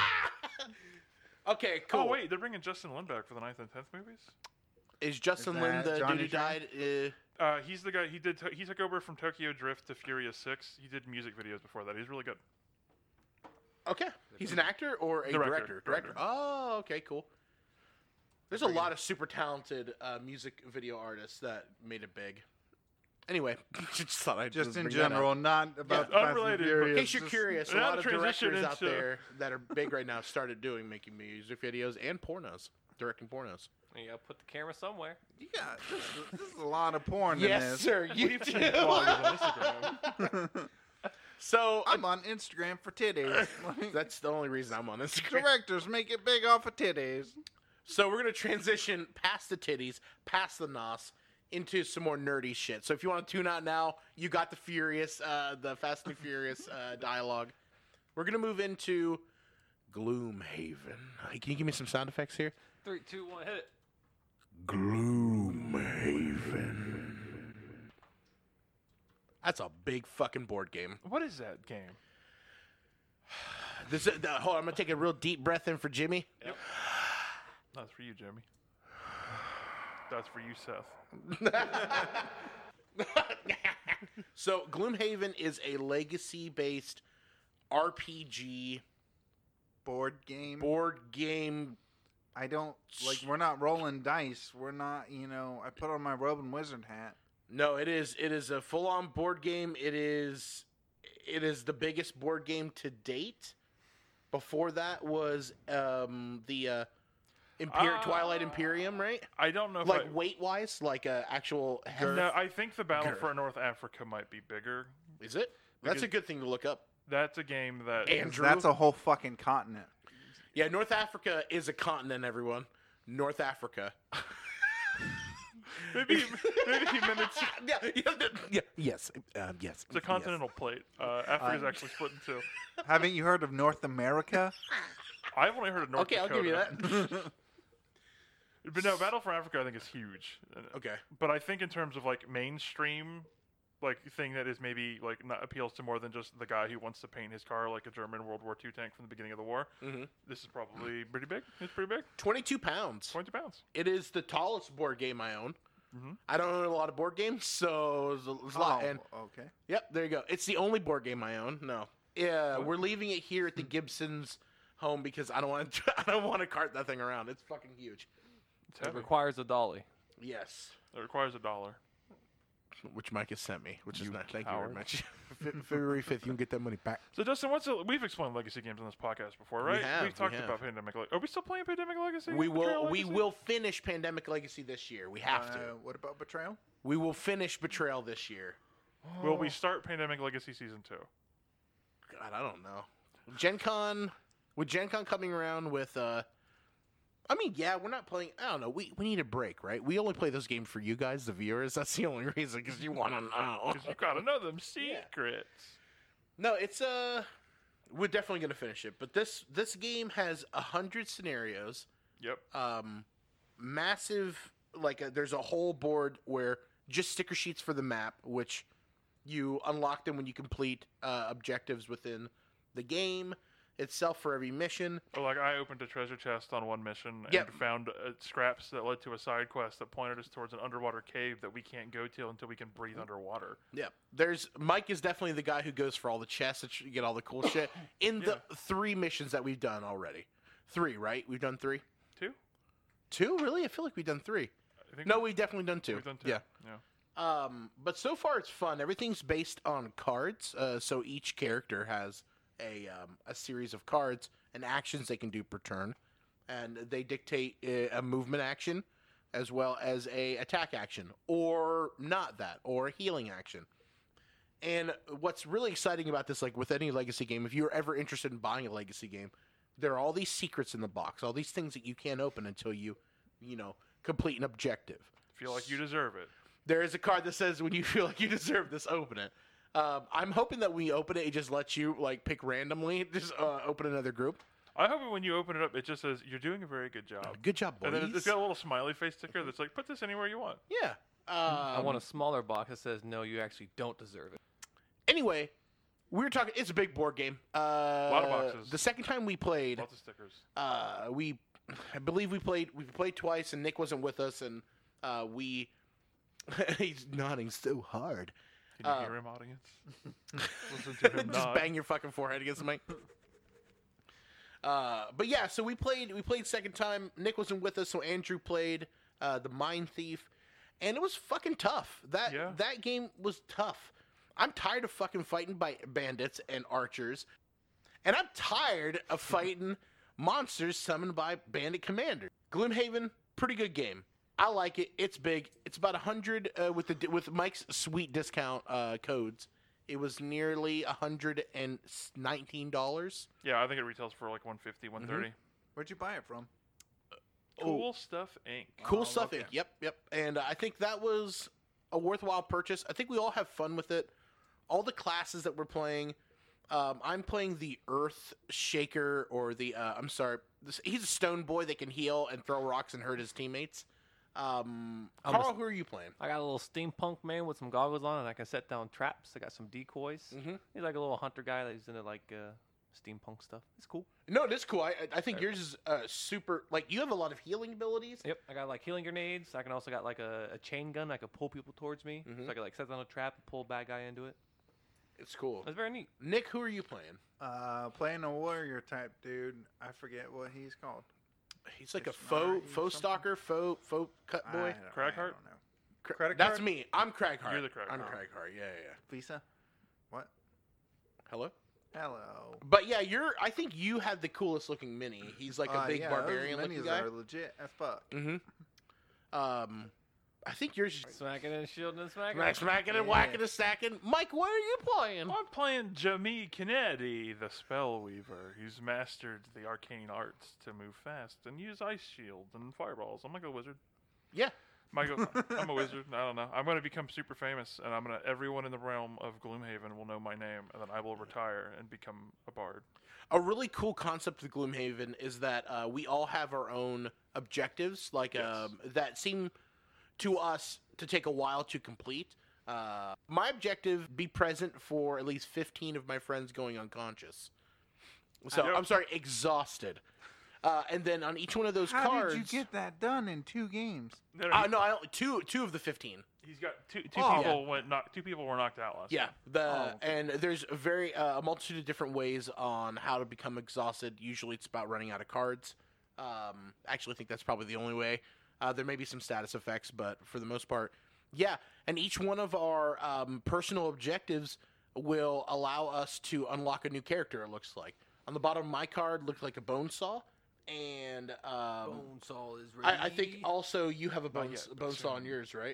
Okay, cool. Oh wait, they're bringing Justin Lin back for the ninth and tenth movies. Is Justin Is Lin that the dude Johnny who Jam? died? Uh, Uh, he's the guy. He did. T- he took over from Tokyo Drift to Furious Six. He did music videos before that. He's really good. okay. He's an actor or a Director, director? Director. director. Oh, okay, cool. There's a lot of super talented uh, music video artists that made it big. Anyway, just thought I'd Just in bring that up. general, not about Yeah, Fast unrelated, and but- Furious. In case you're just- curious, a Now lot to of transition directors out into- there that are big right now started doing making music videos and pornos, directing pornos. You gotta put the camera somewhere. You got this, is- this is a lot of porn in Yes, this. sir. You We've do. seen bloggers on Instagram. So I'm on Instagram for titties. Like, that's the only reason I'm on Instagram. directors make it big off of titties. So we're gonna transition past the titties, past the nos, into some more nerdy shit. So if you want to tune out now, you got the Furious, uh, the Fast and Furious uh, dialogue. We're gonna move into Gloomhaven. Hey, can you give me some sound effects here? Three, two, one, hit it. Gloomhaven. That's a big fucking board game. What is that game? This, uh, hold on, I'm gonna take a real deep breath in for Jimmy. That's for you, Jimmy. That's for you, Seth. So Gloomhaven is a legacy-based R P G Board game. board game. I don't like. We're not rolling dice. We're not. You know. I put on my robe and wizard hat. No, it is it is a full-on board game. It is it is the biggest board game to date. Before that was um, the uh, Imper- Ah. Twilight Imperium, right? I don't know if Like I, weight-wise, like a actual. No, I think the Battle Grr. for North Africa might be bigger. Is it? That's Because- a good thing to look up. That's a game that Andrew. That's a whole fucking continent. Yeah, North Africa is a continent, everyone. North Africa. maybe maybe minutes. yeah, yeah, yeah, yes, um, yes. It's a continental plate. Uh, Africa's actually split in two. Haven't you heard of North America? I've only heard of North Okay, Dakota. I'll give you that. But no, Battle for Africa I think is huge. Okay. But I think in terms of like mainstream, like thing that is maybe like not appeals to more than just the guy who wants to paint his car like a German World War Two tank from the beginning of the war. Mm-hmm. This is probably pretty big. It's pretty big. twenty-two pounds. Twenty pounds. It is the tallest board game I own. Mhm. I don't own a lot of board games, so it's a, it's a lot. Oh, And okay. yep, there you go. It's the only board game I own. No, yeah, we're leaving it here at the Gibson's home because I don't want to. I don't want to cart that thing around. It's fucking huge. It's It heavy. requires a dolly. Yes, It requires a dollar. which Mike has sent me, which is You nice. Thank you very coward. much. Fe- February fifth, you can get that money back. So Justin, what's a, we've explained legacy games on this podcast before, We right? have, We've talked we have. about Pandemic. Le- Are we still playing Pandemic Legacy? We Betrayal will. We Legacy? will finish Pandemic Legacy this year. We have to. Uh, what about Betrayal? We will finish Betrayal this year. Will we start Pandemic Legacy season two? God, I don't know. Gen Con, with Gen Con coming around with, uh, I mean, yeah, we're not playing, I don't know, we, we need a break, right? We only play those games for you guys, the viewers. That's the only reason, because you want to know. Because you gotta know them secrets. No, it's, uh, we're definitely going to finish it. But this, this game has a hundred scenarios, Yep. um, massive, like, a, there's a whole board where just sticker sheets for the map, which you unlock them when you complete uh, objectives within the game itself for every mission. Or like I opened a treasure chest on one mission and Yep. found uh, scraps that led to a side quest that pointed us towards an underwater cave that we can't go to until we can breathe underwater. Yeah, there's Mike is definitely the guy who goes for all the chests that you get all the cool shit in the three missions that we've done already. Three, right? We've done three. Two? Two, really? I feel like we've done three. I think No, we've definitely done two. we've done two. Yeah. Yeah. Um, but so far it's fun. Everything's based on cards. Uh, so each character has a um, a series of cards and actions they can do per turn, and they dictate a, a movement action as well as a attack action, or not that, or a healing action. And what's really exciting about this, like with any legacy game, if you're ever interested in buying a legacy game, there are all these secrets in the box, all these things that you can't open until you, you know, complete an objective. Feel like you deserve it. There is a card that says, when you feel like you deserve this, open it. Um, I'm hoping that when you open it, it just lets you, like, pick randomly, just uh, open another group. I hope when you open it up, it just says, you're doing a very good job. Good job, boys. And then it's got a little smiley face sticker that's like, put this anywhere you want. Yeah. Um, I want a smaller box that says, no, you actually don't deserve it. Anyway, we were talking, it's a big board game. Uh, a lot of boxes. The second time we played, Lots of stickers. uh, we, I believe we played, we played twice, and Nick wasn't with us, and uh, we, he's nodding so hard. Can you uh, hear him, audience? Listen to him Just nod. bang your fucking forehead against the mic. Uh, but yeah, so we played. We played second time. Nick wasn't with us, so Andrew played uh, the Mind Thief, and it was fucking tough. That Yeah. that game was tough. I'm tired of fucking fighting by bandits and archers, and I'm tired of fighting monsters summoned by bandit commanders. Gloomhaven, pretty good game. I like it. It's big. It's about a hundred uh, with the with Mike's sweet discount uh, codes. It was nearly a hundred and nineteen dollars. Yeah, I think it retails for like one fifty, one thirty. Where'd you buy it from? Cool Stuff Incorporated. Cool Oh, stuff. okay. Inc. Yep, yep. And uh, I think that was a worthwhile purchase. I think we all have fun with it. All the classes that we're playing. Um, I'm playing the Earth Shaker, or the uh, I'm sorry, this, he's a stone boy that can heal and throw rocks and hurt his teammates. Um, I'm Carl, a- who are you playing? I got a little steampunk man with some goggles on, and I can set down traps. I got some decoys. Mm-hmm. He's like a little hunter guy that's into like uh, steampunk stuff. It's cool. No, it is cool. I, I think yours is uh, super. Like you have a lot of healing abilities. Yep, I got like healing grenades. I can also got like a, a chain gun. I can pull people towards me, Mhm. so I can like set down a trap and pull a bad guy into it. It's cool. It's very neat. Nick, who are you playing? Uh, playing a warrior type dude. I forget what he's called. He's like a It's faux Mari faux something? stalker, faux faux cut I boy. don't- I Cragheart? don't know. Cra- Credit That's card? me. I'm Craighart. You're the Craighart. I'm Oh. Craighart. Yeah, yeah, yeah. Visa. What? Hello. Hello. But yeah, you're. I think you have the coolest looking mini. He's like a Uh, big yeah, barbarian those looking minis guy. are legit as fuck. Mm-hmm. Um, I think yours. Smacking and shielding and smacking. Smack, smacking and Yeah. whacking and stacking. Mike, what are you playing? I'm playing Jamie Kennedy, the Spellweaver, who's mastered the arcane arts to move fast and use ice shields and fireballs. I'm like a wizard. Yeah. Michael, I'm a wizard. I don't know. I'm going to become super famous, and I'm going to. Everyone in the realm of Gloomhaven will know my name, and then I will retire and become a bard. A really cool concept of Gloomhaven is that uh, we all have our own objectives, like Yes. um, that seem to us to take a while to complete. Uh, my objective: be present for at least fifteen of my friends going unconscious. So Yep. I'm sorry, exhausted. Uh, and then on each one of those How cards, did you get that done in two games? No, no, Uh, he- no, I only, two two of the fifteen. he's got two. Two Oh. people went. Knock, two people were knocked out last. Yeah, time. the Oh, okay. and there's a very uh, a multitude of different ways on how to become exhausted. Usually, it's about running out of cards. Um, actually, I think that's probably the only way. Uh, there may be some status effects, but for the most part, yeah. And each one of our um, personal objectives will allow us to unlock a new character. It looks like on the bottom of my card looked like a bone saw, and um, Bonesaw is ready. I, I think also you have a bone, yet, but bone saw on soon. yours, right?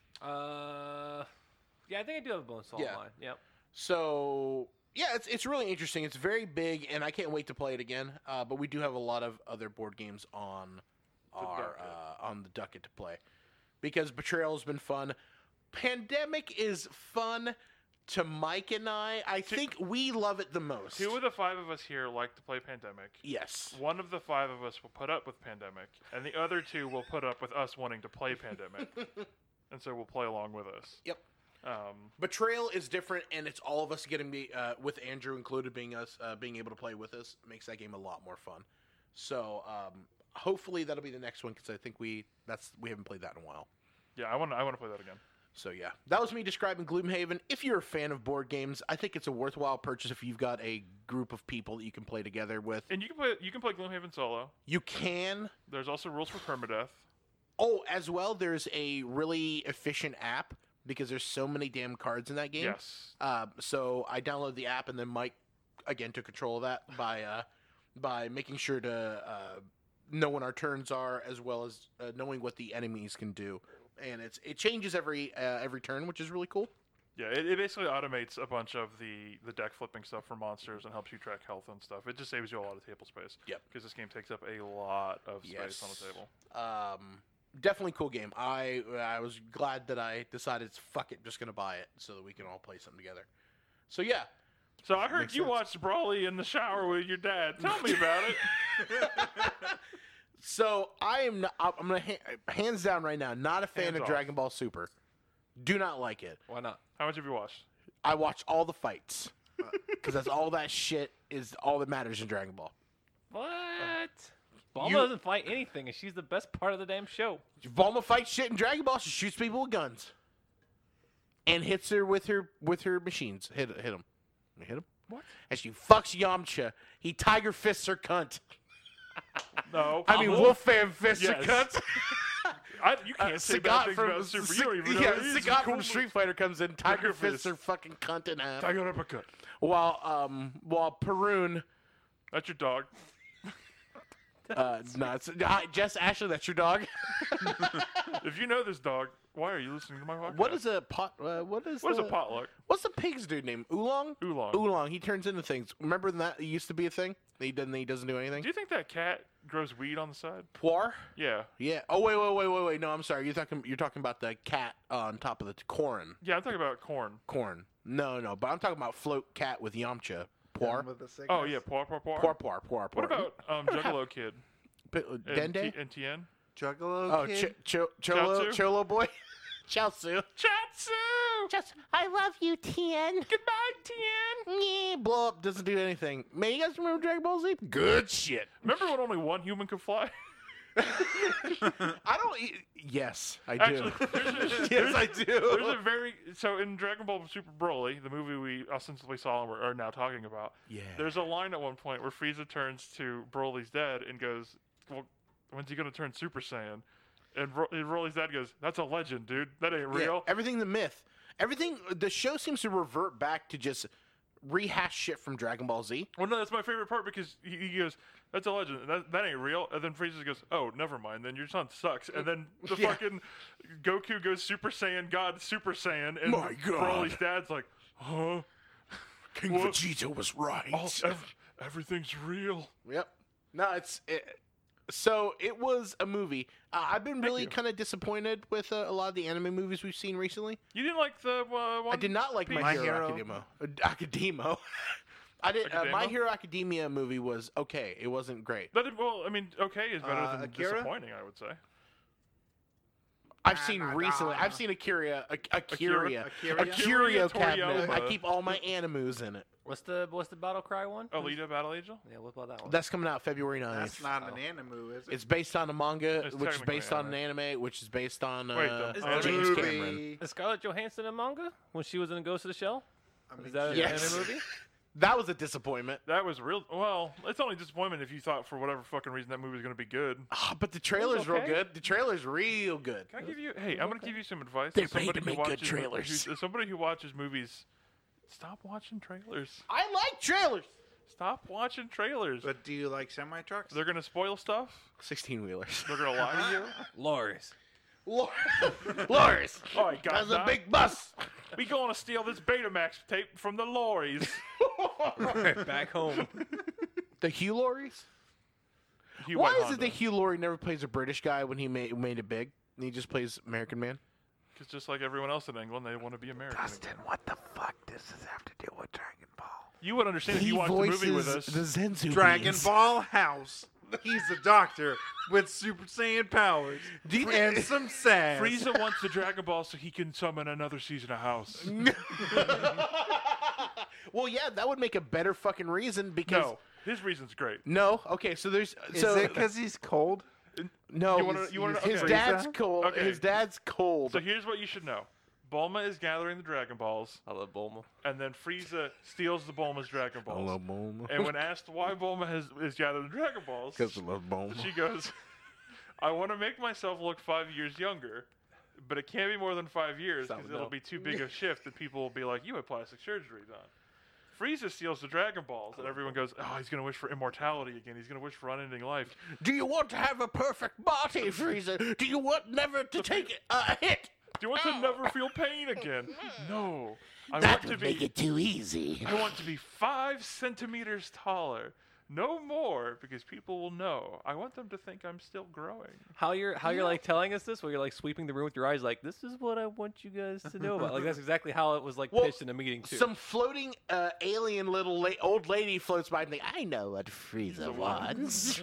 Uh, yeah, I think I do have a bonesaw Yeah. on mine. Yep. So yeah, it's it's really interesting. It's very big, and I can't wait to play it again. Uh, but we do have a lot of other board games on our docket. uh, on the docket to play because Betrayal has been fun. Pandemic is fun to Mike and I. I think we love it the most. Two of the five of us here like to play Pandemic. Yes. One of the five of us will put up with Pandemic, and the other two will put up with us wanting to play Pandemic, and so will play along with us. Yep. Um, Betrayal is different, and it's all of us getting me uh, with Andrew included, being us uh, being able to play with us makes that game a lot more fun. So um, hopefully that'll be the next one because I think we that's we haven't played that in a while. yeah, I want to. I want to play that again. So yeah, that was me describing Gloomhaven. If you're a fan of board games, I think it's a worthwhile purchase if you've got a group of people that you can play together with. And you can play. You can play Gloomhaven solo. You can. There's also rules for permadeath. Oh, as well, there's a really efficient app because there's so many damn cards in that game. Yes. Um, so I downloaded the app, and then Mike again took control of that by uh, by making sure to uh, know when our turns are, as well as uh, knowing what the enemies can do. And it's it changes every uh, every turn, which is really cool. Yeah, it, it basically automates a bunch of the, the deck flipping stuff for monsters and helps you track health and stuff. It just saves you a lot of table space. Yep. Because this game takes up a lot of space Yes. on the table. Um, definitely cool game. I I was glad that I decided, fuck it, just gonna buy it so that we can all play something together. So yeah, So I heard Makes you sense. watched Brawly in the shower with your dad. Tell me about it. so I am not, I'm gonna ha- hands down right now, not a fan Hands of off. Dragon Ball Super. Do not like it. Why not? How much have you watched? I watch all the fights because that's all that shit is all that matters in Dragon Ball. What? Bulma You- doesn't fight anything, and she's the best part of the damn show. Bulma fights shit in Dragon Ball. She shoots people with guns and hits her with her with her machines. Hit hit him, hit him. What? And she fucks Yamcha. He tiger fists her cunt. No. I mean, Wolfman fists her Yes. cunt. I, you can't Uh, say bad Sagat things from about Super. Sa- You don't even know yeah, what it is. It's Sagat cool. from Street Fighter comes in, tiger Tiger fists fist. her fucking cunt in half. Tiger uppercut. While um while Perun, That's your dog. uh, no, it's, hi, Jess Ashley, that's your dog. If you know this dog, why are you listening to my podcast? What is a pot? Uh, what is What is the, a potluck? What's the pig's dude name? Oolong. Oolong. Oolong. He turns into things. Remember that it used to be a thing. He doesn't. He doesn't do anything. Do you think that cat grows weed on the side? Poir. Yeah. Yeah. Oh wait, wait, wait, wait, wait. No, I'm sorry. You're talking. You're talking about the cat on top of the t- corn. Yeah, I'm talking about corn. Corn. No, no. But I'm talking about float cat with Yamcha. Poir. With the sickness. Oh, yeah, poir, poir, poir. Poir, poir, poir, poir. What about um, Juggalo Kid? P- and Dende? T- and Tien? Juggalo Oh, Kid? ch- ch- Cholo, Chaozu? Cholo boy. Chaozu. Chatsu! Just, I love you, Tien. Goodbye, Tien! Yeah, blow up doesn't do anything. Man, you guys remember Dragon Ball Z? Good shit. Remember when only one human could fly? I don't. e- Yes, I do. Actually, there's a, yes, there's, I do. there's a very so in DragonAll Super Broly, the movie we ostensibly saw and we're, are now talking about. Yeah. There's a line at one point where Frieza turns to Broly's dad and goes, "Well, when's he gonna turn Super Saiyan?" And, Bro- and Broly's dad goes, "That's a legend, dude. That ain't Yeah, real." everything the myth. Everything. The show seems to revert back to just rehash shit from Dragon Ball Z. Well, no, that's my favorite part because he, he goes, "That's a legend. That, that ain't real." And then Frieza goes, "Oh, never mind. Then your son sucks." And then the Yeah. fucking Goku goes Super Saiyan God, Super Saiyan, and My God. Broly's dad's like, "Huh? King What? Vegeta was right. All, ev- everything's real." Yep. No, it's it, so it was a movie. Uh, I've been really you. kind of disappointed with uh, a lot of the anime movies we've seen recently. You didn't like the uh, one? I did not like My, My Hero, Hero. Academia. Uh, Academo. I did. Uh, My Academo? Hero Academia movie was okay. It wasn't great. That did, well, I mean, okay is better Uh, than Akira? disappointing, I would say. I've seen recently. I've seen Akira. Ak- Akira. Akira? Akira Akira cabinet. I Toriyama. keep all my animus in it. What's the what's the Battle Cry one? Alita Battle Angel? Yeah, what about that one? That's coming out February ninth. That's not Oh. an anime, is it? It's based on a manga, It's which is technically based on an anime, which is based on uh, Wait, the- It's Oh, a James movie. Cameron. Is Scarlett Johansson in manga when she was in Ghost of the Shell? I mean, Is that an Yes. anime movie? That was a disappointment. That was real. Well, it's only disappointment if you thought for whatever fucking reason that movie was going to be good. Ah, but the trailer's real okay. good. The trailer's real good. Can I give you? Hey, I'm going to give you some advice. They're as paid somebody to who make good watches- trailers. who's- As somebody who watches movies, stop watching trailers. I like trailers. Stop watching trailers. But do you like semi trucks? They're going to spoil stuff. Sixteen wheelers. They're going to lie to you. Lorries. Lorries. All right, guys. That's a big bus. We going to steal this Betamax tape from the lorries. Back home. The Hugh Lauries. Hugh Why White is it Honda. that Hugh Laurie never plays a British guy when he made made it big? And he just plays American man. Because just like everyone else in England, they want to be American. again. what the fuck does this have to do with Dragon Ball? You would understand if He you watched the movie with voices us. the Zenzu Dragon beings. Ball House. He's a doctor with Super Saiyan powers Do you- and some sass. Frieza wants the Dragon Ball so he can summon another season of House. Well, yeah, that would make a better fucking reason because No, his reason's great. no. Okay, so there's Is so it because he's cold? no. You wanna- you wanna- his okay. dad's Frieza? cold. Okay. His dad's cold. So here's what you should know. Bulma is gathering the Dragon Balls, I love Bulma. and then Frieza steals the Bulma's Dragon Balls. love Bulma. And when asked why Bulma has is gathering the Dragon Balls, Because I love Bulma. she goes, "I want to make myself look five years younger, but it can't be more than five years Solid because it'll no. be too big a shift that people will be like, you had plastic surgery done." Frieza steals the Dragon Balls, and everyone goes, "Oh, he's gonna wish for immortality again. He's gonna wish for unending life." Do you want to have a perfect body, Frieza? Do you want never to take a hit? Do you want to never feel pain again? No. I That want to would be. make it too easy. I want to be five centimeters taller. No more, because people will know. I want them to think I'm still growing. How you're how you're like telling us this, where you're like sweeping the room with your eyes, like this is what I want you guys to know about. Like that's exactly how it was like Well, pitched in the meeting too. Some floating uh, alien little la- old lady floats by and thinks, I know what Frieza wants.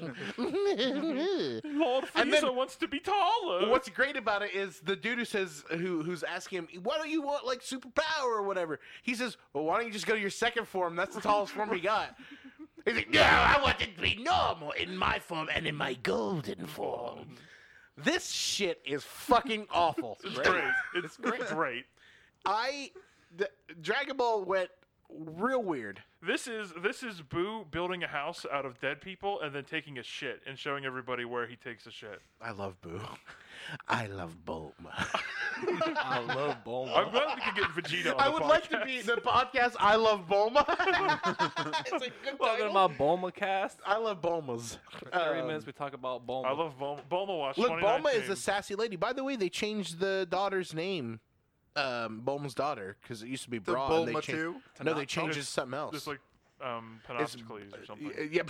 Lord And Frieza then- wants to be taller. What's great about it is the dude who says, who who's asking him, why don't you want like superpower or whatever? He says, well, why don't you just go to your second form? That's the tallest form you got. He's like, no, I want it to be normal in my form and in my golden form. This shit is fucking awful. It's great. It's great. great. I, the, Dragon Ball went real weird. This is this is Boo building a house out of dead people and then taking a shit and showing everybody where he takes a shit. I love Boo. I love Bulma. I love Bulma. I'm glad we could get Vegeta on I the would podcast. like to be the podcast. I love Bulma. It's a good Talking title. about Bulma cast. I love Bulmas. For thirty Um, minutes we talk about Bulma. I love Bulma. Bulma Watch Look, Bulma is twenty nineteen. a sassy lady. By the way, they changed the daughter's name, um, Bulma's daughter, because it used to be The Bra. and they Bulma changed- too? No, they Tanaka? changed it to something else. Just like um, It's- Panopticles or something. Y- yeah.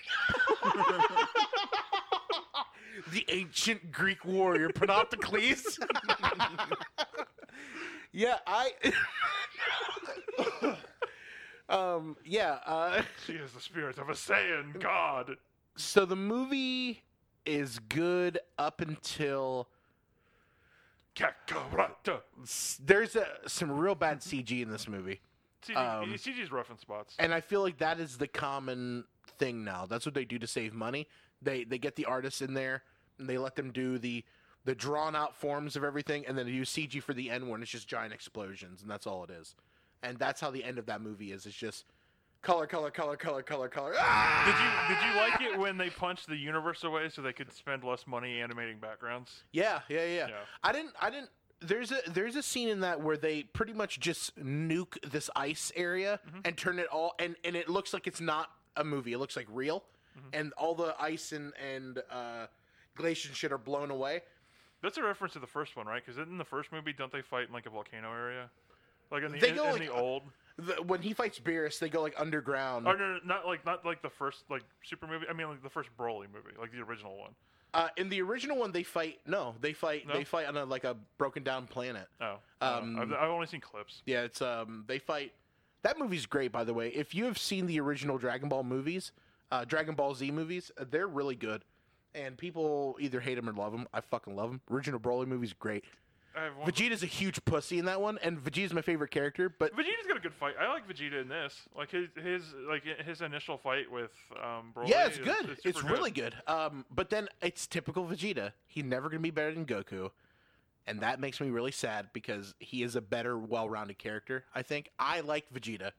The ancient Greek warrior Panopticles. yeah, I. um. Yeah. Uh, She is the spirit of a Saiyan god. so the movie is good up until Kakarata. s- there's a, some real bad C G in this movie. C G, Um, C G's rough in spots. And I feel like that is the common thing now. That's what they do to save money. They they get the artists in there and they let them do the the drawn out forms of everything, and then they use C G for the end when it's just giant explosions, and that's all it is. And that's how the end of that movie is. It's just color, color, color, color, color, color. Ah! Did you did you like it when they punched the universe away so they could spend less money animating backgrounds? Yeah, yeah, yeah, Yeah. I didn't. I didn't. There's a there's a scene in that where they pretty much just nuke this ice area Mm-hmm. and turn it all, and and it looks like it's not a movie. It looks like real, Mm-hmm. and all the ice and and uh, glacier and shit are blown away. That's a reference to the first one, right? Because in the first movie, don't they fight in like a volcano area? Like in the They in, go, in like, the old. The, when he fights Beerus, they go like underground. Or no, no, not like not like the first like super movie. I mean like the first Broly movie, like the original one. Uh, in the original one, they fight. No, they fight. No? They fight on a like a broken down planet. Oh, Um, um, I've, I've only seen clips. Yeah, it's um. They fight. That movie's great, by the way. If you have seen the original Dragon Ball movies, uh, Dragon Ball Z movies, uh, they're really good. And people either hate them or love them. I fucking love them. Original Broly movie's great. I have one. Vegeta's a huge pussy in that one, and Vegeta's my favorite character. But Vegeta's got a good fight. I like Vegeta in this. Like his his like his initial fight with um Broly. yeah, it's is- good. is It's super really good. Um, but then it's typical Vegeta. He's never gonna be better than Goku, and that makes me really sad because he is a better, well-rounded character. I think I like Vegeta.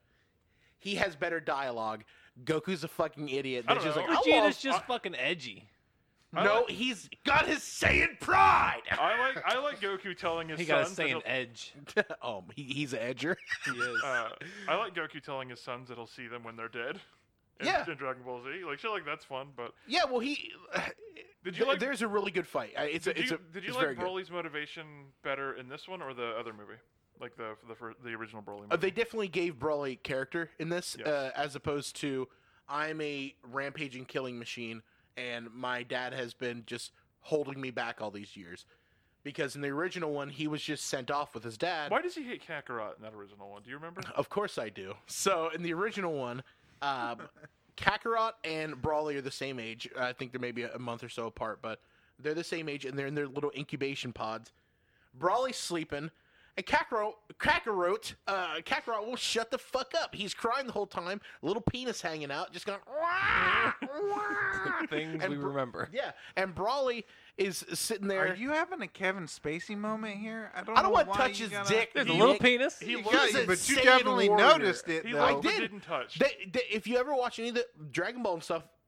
He has better dialogue. Goku's a fucking idiot. I That's don't just know. like, I Vegeta's love- just fucking edgy. I no, like- he's got his Saiyan pride. I like I like Goku telling his He got a sons. that saying he'll- edge. oh, he, he's an edger. He is. Uh, I like Goku telling his sons that he'll see them when they're dead. In, Yeah. in Dragon Ball Z, like shit, like that's fun. But yeah, well, he. Did you th- like- There's a really good fight. Uh, It's did a, it's you, a, did you it's like very good. Broly's motivation better in this one or the other movie, like the the fir- the original Broly movie? Uh, they definitely gave Broly character in this, Yes. uh, as opposed to I'm a rampaging killing machine, and my dad has been just holding me back all these years. Because in the original one, he was just sent off with his dad. Why does he hate Kakarot in that original one? Do you remember? Of course I do. So in the original one, um, Kakarot and Brawly are the same age. I think they're maybe a month or so apart, but they're the same age, and they're in their little incubation pods. Brawly's sleeping, and Kakarot, Kakarot, uh, Kakarot will shut the fuck up. He's crying the whole time, little penis hanging out, just going. "Wah, wah." Things And we Bra- remember. Yeah, and Brawly is sitting there. Are you having a Kevin Spacey moment here? I don't. I don't know want to why touch you his gotta- dick. There's a Nick. little penis. He You looks got He's you, a but you Saiyan definitely warrior. noticed it. He though. loved I but did. didn't touch. They, they, if you ever watch any of the Dragon Ball and stuff,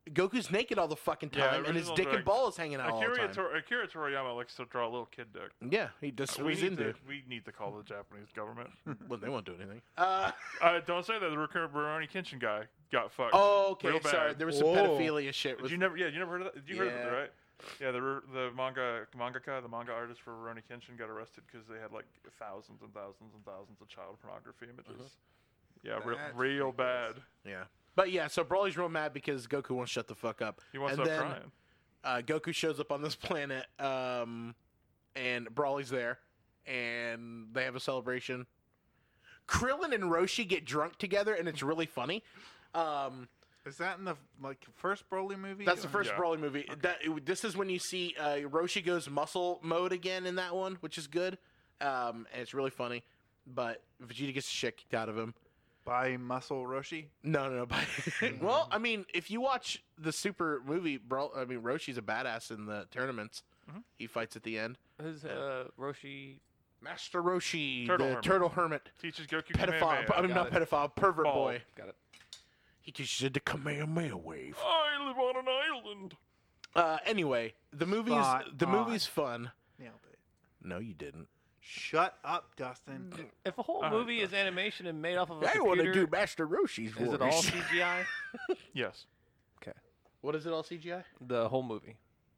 Goku's naked all the fucking Yeah, time, and his original dick and drawings. ball is hanging out all the Akira, time. Tor- Akira Toriyama likes to draw a little kid dick. Yeah, he just we was need into. to we need to call the Japanese government. Well, they won't do anything. Uh, uh, don't say that. The Rurouni Kenshin guy got fucked. oh, okay. Real bad. Sorry, there was some Whoa. pedophilia shit. Did With, you never? Yeah, you never heard of that? Did you heard of Yeah. it, right? Yeah, the Ru- the manga mangaka, the manga artist for Rurouni Kenshin got arrested because they had like thousands and thousands and thousands of child pornography images. Yeah, re- That's real bad. yeah, but yeah. So Broly's real mad because Goku won't shut the fuck up. He wants and to stop then, crying. Uh, Goku shows up on this planet, um, and Broly's there, and they have a celebration. Krillin and Roshi get drunk together, and it's really funny. Um, Is that in the like first Broly movie? that's the Or- first Yeah. Broly movie. That this is when you see uh, Roshi goes muscle mode again in that one, which is good, um, and it's really funny. But Vegeta gets the shit kicked out of him. by Muscle Roshi. No, no, no. But well, I mean, if you watch the Super movie, bro, I mean, Roshi's a badass in the tournaments. Mhm. He fights at the end. Who's uh, Roshi? Master Roshi, Turtle the Hermit. turtle hermit, Teaches Goku pedophile. Kamehameha. I mean, not Got pedophile, pervert Bald. boy. Got it. He teaches it the Kamehameha wave. I live on an island. Uh, anyway, the movie's Spot the on. movie's fun. Nailed it. No, you didn't. Shut up, Dustin. If a whole Alright, movie is animation and made off of a I want to computer, do Master Roshi's is it voice. all C G I? Yes. What is it all C G I? The whole movie.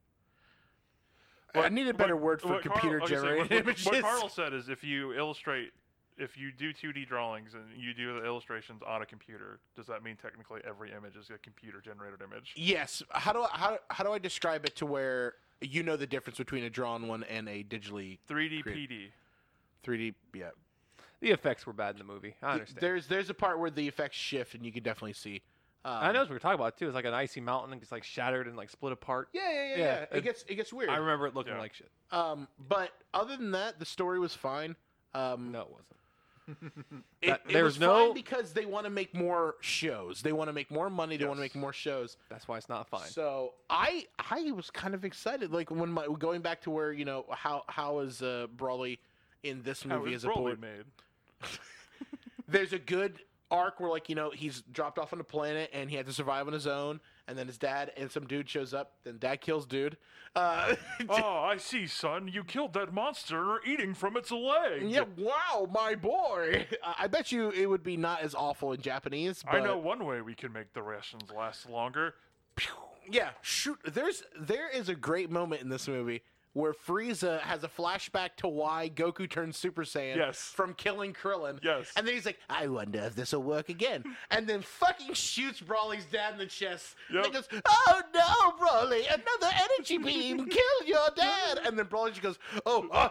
I need a better word for what Carl- computer okay, so generated what, images. what, what Carl said is if you illustrate, if you do two D drawings and you do the illustrations on a computer, does that mean technically every image is a computer generated image? Yes. How do I, how how do I describe it to where you know the difference between a drawn one and a digitally three D Great. P D. three D? Yeah. The effects were bad in the movie. I understand. There's there's a part where the effects shift and you can definitely see. Um, I know what we're talking about too. It's like an icy mountain and it's like shattered and like split apart. Yeah, yeah, yeah. Yeah, yeah. It, it- gets it gets weird. I remember it looking Yeah. like shit. um, but other than that, the story was fine. Um, No, it wasn't. it, That- it there's was no- fine because they want to make more shows. They want to make more money. They want to Yes. make more shows. That's why it's not fine. So I I was kind of excited. Like when my going back to where you know how how is uh, Broly in this How movie is as a Broly boy? made? There's a good arc where like you know he's dropped off on a planet and he had to survive on his own, and then his dad and some dude shows up. Then dad kills dude. Uh, Oh, I see, son. You killed that monster and are eating from its leg. yeah, wow, my boy. I I bet you it would be not as awful in Japanese. But I know one way we can make the rations last longer. Yeah, shoot. There's there is a great moment in this movie where Frieza has a flashback to why Goku turned Super Saiyan Yes. from killing Krillin. Yes. And then he's like, I wonder if this will work again. And then fucking shoots Broly's dad in the chest. Yep. And he goes, oh no, Broly, another energy beam killed your dad. And then Broly just goes, oh, uh,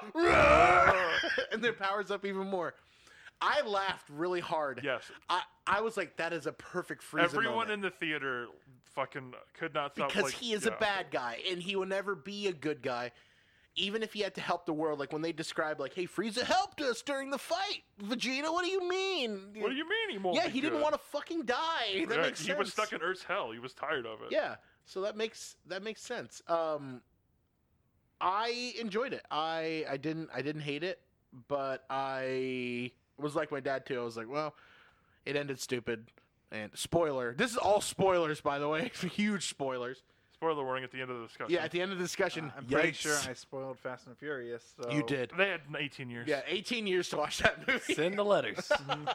and then powers up even more. I laughed really hard. Yes. I, I was like, that is a perfect Frieza Everyone moment. in the theater fucking could not stop. Because like, he is yeah. a bad guy, and he will never be a good guy, even if he had to help the world. Like when they describe, like, "Hey, Frieza helped us during the fight." Vegeta, what do you mean? What do you mean he won't? Yeah, be he didn't good? want to fucking die. That Yeah, makes he sense. was stuck in Earth's hell. He was tired of it. Yeah, so that makes that makes sense. Um, I enjoyed it. I I didn't I didn't hate it, but I was like my dad too. I was like, well, it ended stupid. And spoiler. This is all spoilers, by the way. Huge spoilers. Spoiler warning at the end of the discussion. Yeah, at the end of the discussion, I'm pretty yikes. sure I spoiled Fast and Furious. So. You did. They had eighteen years. Yeah, eighteen years to watch that movie. Send the letters.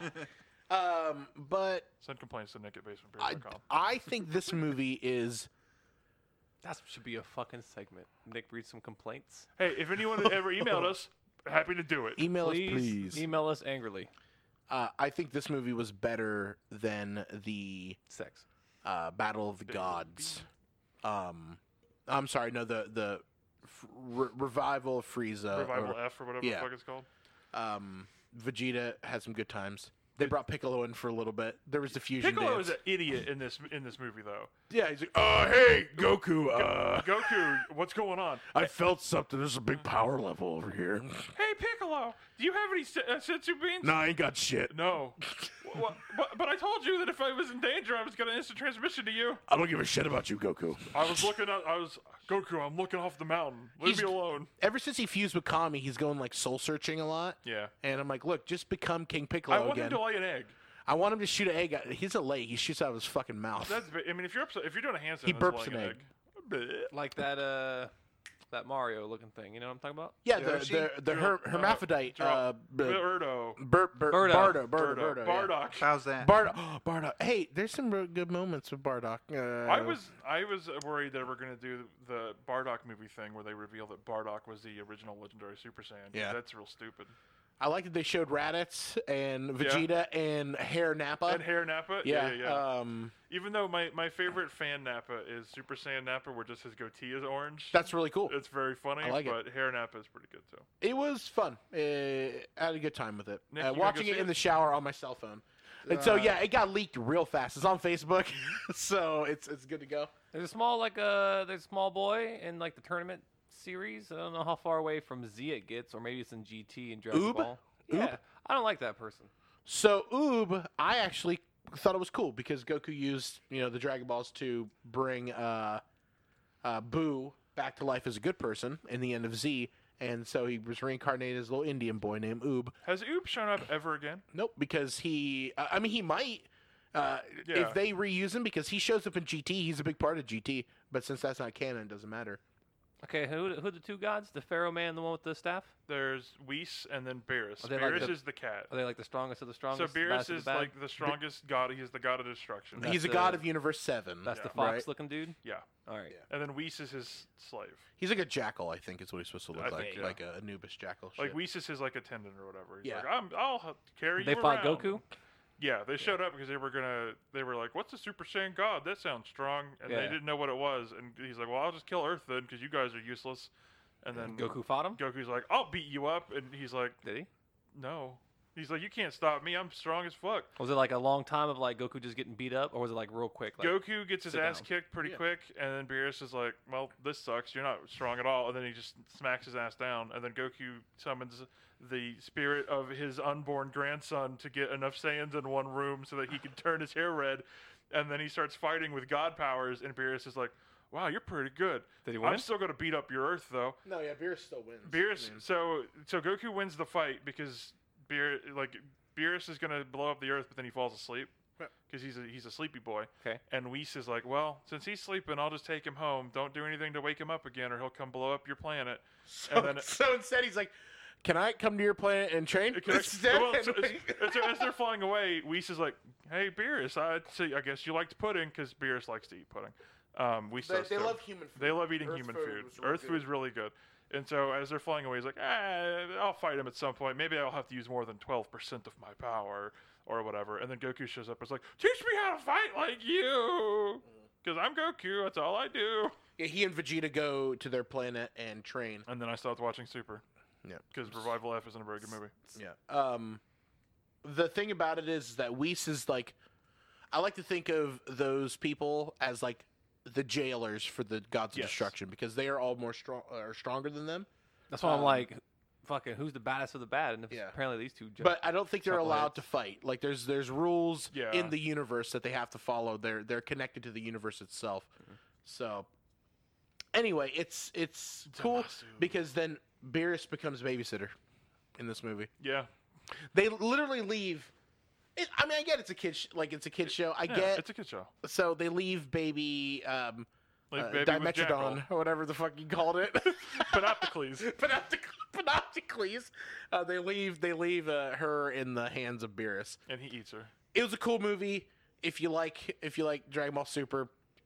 Um, but Send complaints to nick at basement I, dot com. I think this movie is. That should be a fucking segment. Nick reads some complaints. Hey, if anyone ever emailed us, happy to do it. Email Please, us, please. email us angrily. Uh, I think this movie was better than the Sex. uh, Battle of the Gods. Um, I'm sorry, no, the the f- re- revival of Frieza. Revival or- F or whatever yeah. the fuck it's called. um, Vegeta had some good times. They brought Piccolo in for a little bit. There was the fusion Piccolo dance. is an idiot in this in this movie though. Yeah, he's like, oh, hey, Goku, uh, Goku, what's going on? I felt something. There's a big power level over here. Hey Piccolo, do you have any se- uh, sensu beans? Nah, I ain't got shit. No. Wha- but, but I told you that if I was in danger, I was going to instant transmission to you. I don't give a shit about you, Goku. I was looking at, I was, Goku, I'm looking off the mountain. Leave He's- me alone. Ever since he fused with Kami, he's going like soul searching a lot. Yeah. And I'm like, look, just become King I Piccolo want again. him to lay an egg. I want him to shoot an egg. Out. He's a lay. He shoots out of his fucking mouth. That's. ba- I mean, if you're upset, if you're doing a handstand, He that's burps laying an an egg. egg. Like that uh that Mario looking thing. You know what I'm talking about? yeah, Yoshi? the the, the her, Uh, hermaphrodite. Drop- Uh, b- Birdo. Bur- Bur- Birdo. Bardo. Bardo. Birdo. Bardo. yeah. Bardock. How's that? Bardock. Oh, Bardock. Hey, there's some real good moments with Bardock. Uh, I was I was worried that we're gonna do the Bardock movie thing where they reveal that Bardock was the original legendary Super Saiyan. Yeah. That's real stupid. I like that they showed Raditz and Vegeta and Hair Nappa. And Hair Nappa. yeah. Yeah, yeah. yeah. Um, Even though my, my favorite fan Nappa is Super Saiyan Nappa, where just his goatee is orange. that's really cool. It's very funny. I like it. but Hair Nappa is pretty good too. It was fun. Uh, I had a good time with it. Nick, Uh, you gonna watching go it see in it? the shower on my cell phone. And so Uh, yeah, it got leaked real fast. It's on Facebook, so it's it's good to go. There's a small like uh there's a small boy in like the tournament series. I don't know how far away from Z it gets, or maybe it's in G T and Dragon Oob? Ball. Oob? Yeah, I don't like that person. So Oob, I actually thought it was cool because Goku used you know the Dragon Balls to bring uh, uh, Boo back to life as a good person in the end of Z, and so he was reincarnated as a little Indian boy named Oob. Has Oob shown up ever again? Nope, because he. Uh, I mean, he might. Uh, Yeah. If they reuse him, because he shows up in G T, he's a big part of G T. But since that's not canon, it doesn't matter. Okay, who who are the two gods? The Pharaoh man, the one with the staff? There's Whis and then Beerus. Are they like Beerus the- is the cat. Are they like the strongest of the So strongest? the Beerus baddest of is the bad? like the strongest god. He's the god of destruction. That's he's a the- god of Universe Seven. That's the Yeah. right? fox-looking dude. Yeah. All right. Yeah. And then Whis is his slave. He's like a jackal, I think, is what he's supposed to look I like, think, yeah. like a Anubis jackal. Like shit. Whis is his like attendant or whatever. He's Yeah. like, I'm, I'll h- carry They you fought around. Goku. Yeah, they showed up because they were gonna. They were like, "What's a Super Saiyan God? That sounds strong." And they Yeah. didn't know what it was. And he's like, "Well, I'll just kill Earth then, because you guys are useless." And then Goku fought him. Goku's like, "I'll beat you up," and he's like, Did he? "No." He's like, "You can't stop me. I'm strong as fuck." Was it like a long time of like Goku just getting beat up, or was it like real quick? Like, Goku gets his sit ass down. kicked pretty Yeah. quick, and then Beerus is like, "Well, this sucks. You're not strong at all." And then he just smacks his ass down, and then Goku summons the spirit of his unborn grandson to get enough Saiyans in one room so that he can turn his hair red, and then he starts fighting with God powers, and Beerus is like, "Wow, you're pretty good. Did he I'm win? still gonna beat up your Earth though." no, yeah, Beerus still wins. Beerus, I mean, so so Goku wins the fight because Beer like Beerus is gonna blow up the Earth, but then he falls asleep Right. because he's a he's a sleepy boy. Okay. And Whis is like, "Well, since he's sleeping, I'll just take him home. Don't do anything to wake him up again, or he'll come blow up your planet." so, and then- so instead, he's like, "Can I come to your planet and train?" Can I- Instead- well, so- as, as they're flying away, Whis is like, "Hey, Beerus, I see. I guess you liked pudding because Beerus likes to eat pudding." Um, Whis they, does they too. love human food. They love eating Earth human food food. was really Earth good. food is really good. And so as they're flying away, he's like, ah, I'll fight him at some point. Maybe I'll have to use more than twelve percent of my power or whatever. And then Goku shows up and is like, teach me how to fight like you. Because I'm Goku. That's all I do. Yeah, he and Vegeta go to their planet and train. And then I stopped watching Super. Yeah. Because Revival F isn't a very good movie. Yeah. Um, the thing about it is that Whis is like, I like to think of those people as like the jailers for the gods of Yes. destruction because they are all more strong, are stronger than them. That's why I'm Um, like, fucking, who's the baddest of the bad? And if Yeah. apparently these two. ju- But I don't think they're Knuckleheads. allowed to fight. Like there's there's rules Yeah. in the universe that they have to follow. They're they're connected to the universe itself. So anyway, it's it's cool Zamasu. because then Beerus becomes babysitter in this movie. Yeah. They literally leave. It, I mean, I get it's a kid sh- like it's a kid show. I Yeah, get it's a good show. so they leave baby um, Like uh, Baby with Dimetrodon Jackal. or whatever the fuck you called it. Panopticles. Panoptic- Panopticles. Uh, they leave. They leave uh, her in the hands of Beerus. And he eats her. It was a cool movie. If you like, if you like Dragon Ball Super,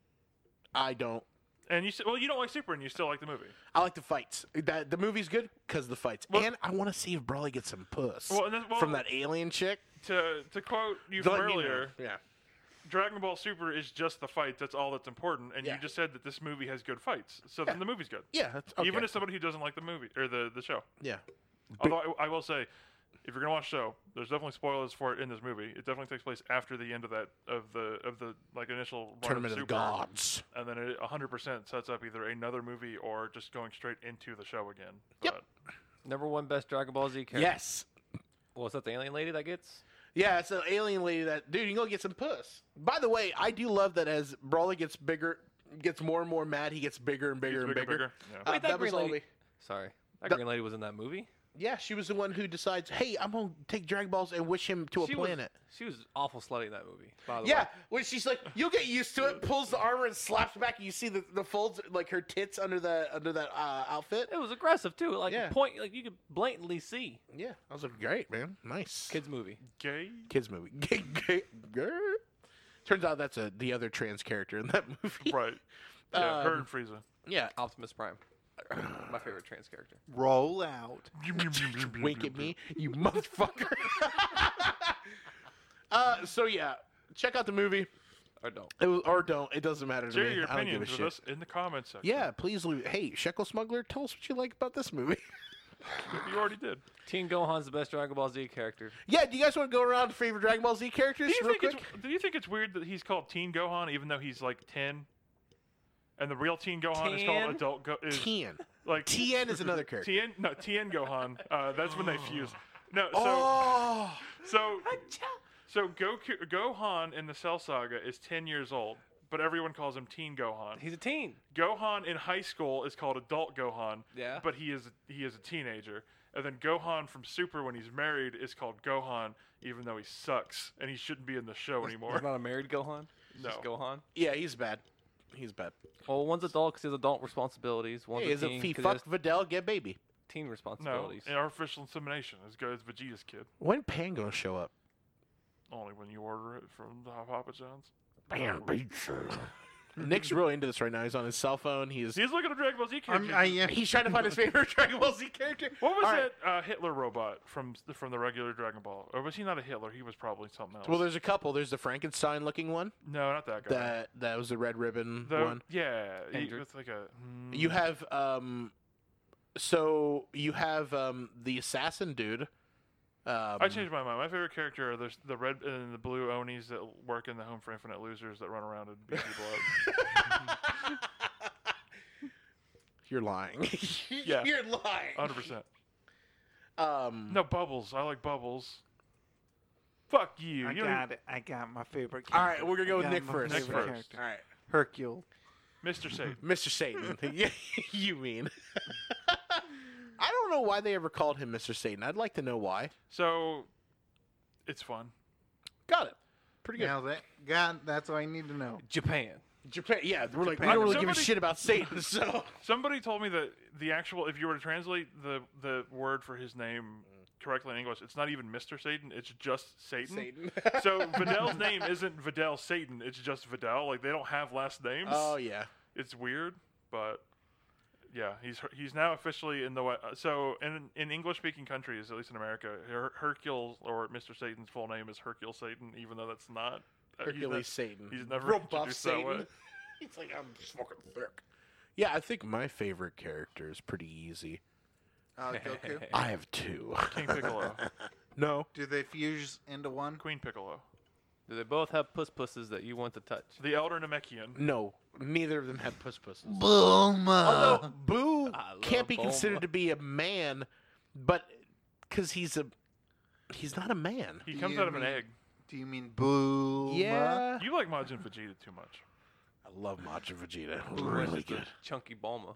I don't. And you s- well, you don't like Super, and you still like the movie. I like the fights. That the movie's good because of the fights, Well- and I want to see if Broly gets some puss Well, and then- well- from that alien chick. To to quote you Don't from let me know. earlier, Yeah. Dragon Ball Super is just the fights. That's all that's important. And Yeah. you just said that this movie has good fights, so then Yeah. the movie's good. Yeah. That's, okay. Even as somebody who doesn't like the movie or the the show. yeah. Although I, I will say, if you're gonna watch the show, there's definitely spoilers for it in this movie. It definitely takes place after the end of that of the of the like initial run Tournament of of Super, Gods. and then it one hundred percent sets up either another movie or just going straight into the show again. Yep. But Number one best Dragon Ball Z character. Yes. Well, is that the alien lady that gets? Yeah, it's an alien lady that dude, you can go get some puss. By the way, I do love that as Broly gets bigger, gets more and more mad, he gets bigger and It's bigger and bigger, bigger. bigger. Yeah. Uh, Wait, that that was green all lady- we- Sorry, that The- green lady was in that movie. Yeah, she was the one who decides, hey, I'm going to take Dragon Balls and wish him to a She was- planet. She was awful slutty in that movie. By the Yeah, way. when she's like, you'll get used to it, pulls the armor and slaps back, and you see the, the folds, like her tits under the under that uh, outfit. It was aggressive too. Like Yeah. point, like you could blatantly see. Yeah, I was like, great, man. Nice. Kids movie. Gay. Kids movie. Gay, gay, gay. Turns out that's a, the other trans character in that movie. Right. Yeah, her Um, and Frieza. Yeah. Optimus Prime. My favorite trans character. Roll out. Wink at me, you motherfucker. uh, so yeah, check out the movie. Or don't. It was, or don't. It doesn't matter to Share me. your I don't give a opinions with shit. us in the comments section. Yeah, please leave. Hey, Shekel Smuggler, tell us what you like about this movie. You already did. Teen Gohan's the best Dragon Ball Z character. Yeah, do you guys want to go around to favorite Dragon Ball Z characters Do you, real think quick? it's, do you think it's weird that he's called Teen Gohan even though he's like ten? And the real Teen Gohan is called Ten? Adult Go is Tien. like Tien is another character. Tien no Tien Gohan. Uh, that's when they fuse. No, so Oh, so so Goku Gohan in the Cell Saga is ten years old, but everyone calls him Teen Gohan. He's a teen. Gohan in high school is called Adult Gohan. Yeah. But he is he is a teenager. And then Gohan from Super when he's married is called Gohan, even though he sucks and he shouldn't be in the show anymore. He's not a married Gohan. He's No. just Gohan. yeah, he's bad. He's bad. Well, one's adult because he has adult responsibilities. One's Hey, a is it teen if he 'cause he has fuck Videl, get baby? teen No, responsibilities. in artificial insemination is good as Vegeta's kid. When Pan gonna show up? Only when you order it from the Papa John's. Pan pizza. Nick's really into this right now. He's on his cell phone. He's He's looking at Dragon Ball Z I'm, characters. I am. he's trying to find his favorite Dragon Ball Z character. What was All right. that uh, Hitler robot from from the regular Dragon Ball? Or was he not a Hitler? He was probably something else. Well, there's a couple. There's the Frankenstein-looking one. no, not that guy. That that was the red ribbon The- one. Yeah, he, Hendrik. with like a. hmm. You have um, so you have um the assassin dude. Um, I changed my mind. My favorite character are the, the red and the blue Onis that work in the Home for Infinite Losers that run around and beat people up. You're lying. Yeah. You're lying. one hundred percent. Um, No, Bubbles. I like Bubbles. Fuck you. I you don't got it. I got my favorite. All right, character. we're gonna go I with got Nick my first. Nick favorite first. character. All right, Hercule. Mister Satan. Mister Satan. Yeah, you mean? I don't know why they ever called him Mister Satan. I'd like to know why. So, it's fun. Got it. Pretty good. Nailed it. Got. That's all I need to know. Japan. Japan. Yeah, we're like we Japan. don't really give a Somebody- shit about Satan. So Somebody told me that the actual, if you were to translate the the word for his name correctly in English, it's not even Mister Satan. It's just Satan. Satan. So Videl's name isn't Videl Satan. It's just Videl. Like they don't have last names. Oh yeah. It's weird, but yeah, he's he's now officially in the we- uh, so in in English speaking countries, at least in America, Her- Hercule or Mister Satan's full name is Hercule Satan, even though that's not uh, he's Hercules not- Satan. He's never Real buff introduced that way. Satan. He's like, I'm fucking thick. Yeah, I think my favorite character is pretty easy. Uh, Goku. I have two. King Piccolo, No. Do they fuse into one? Queen Piccolo, Do they both have puss pusses that you want to touch? the Elder Namekian. No. Neither of them have puss pusses. Bulma. Although Boo I can't love be Bulma. considered to be a man, but because he's a he's not a man. He Do comes you out of an mean- egg. Do you mean Bulma? Yeah. You like Majin Vegeta too much. I love Majin Vegeta. Or Really just a good. Chunky Bulma.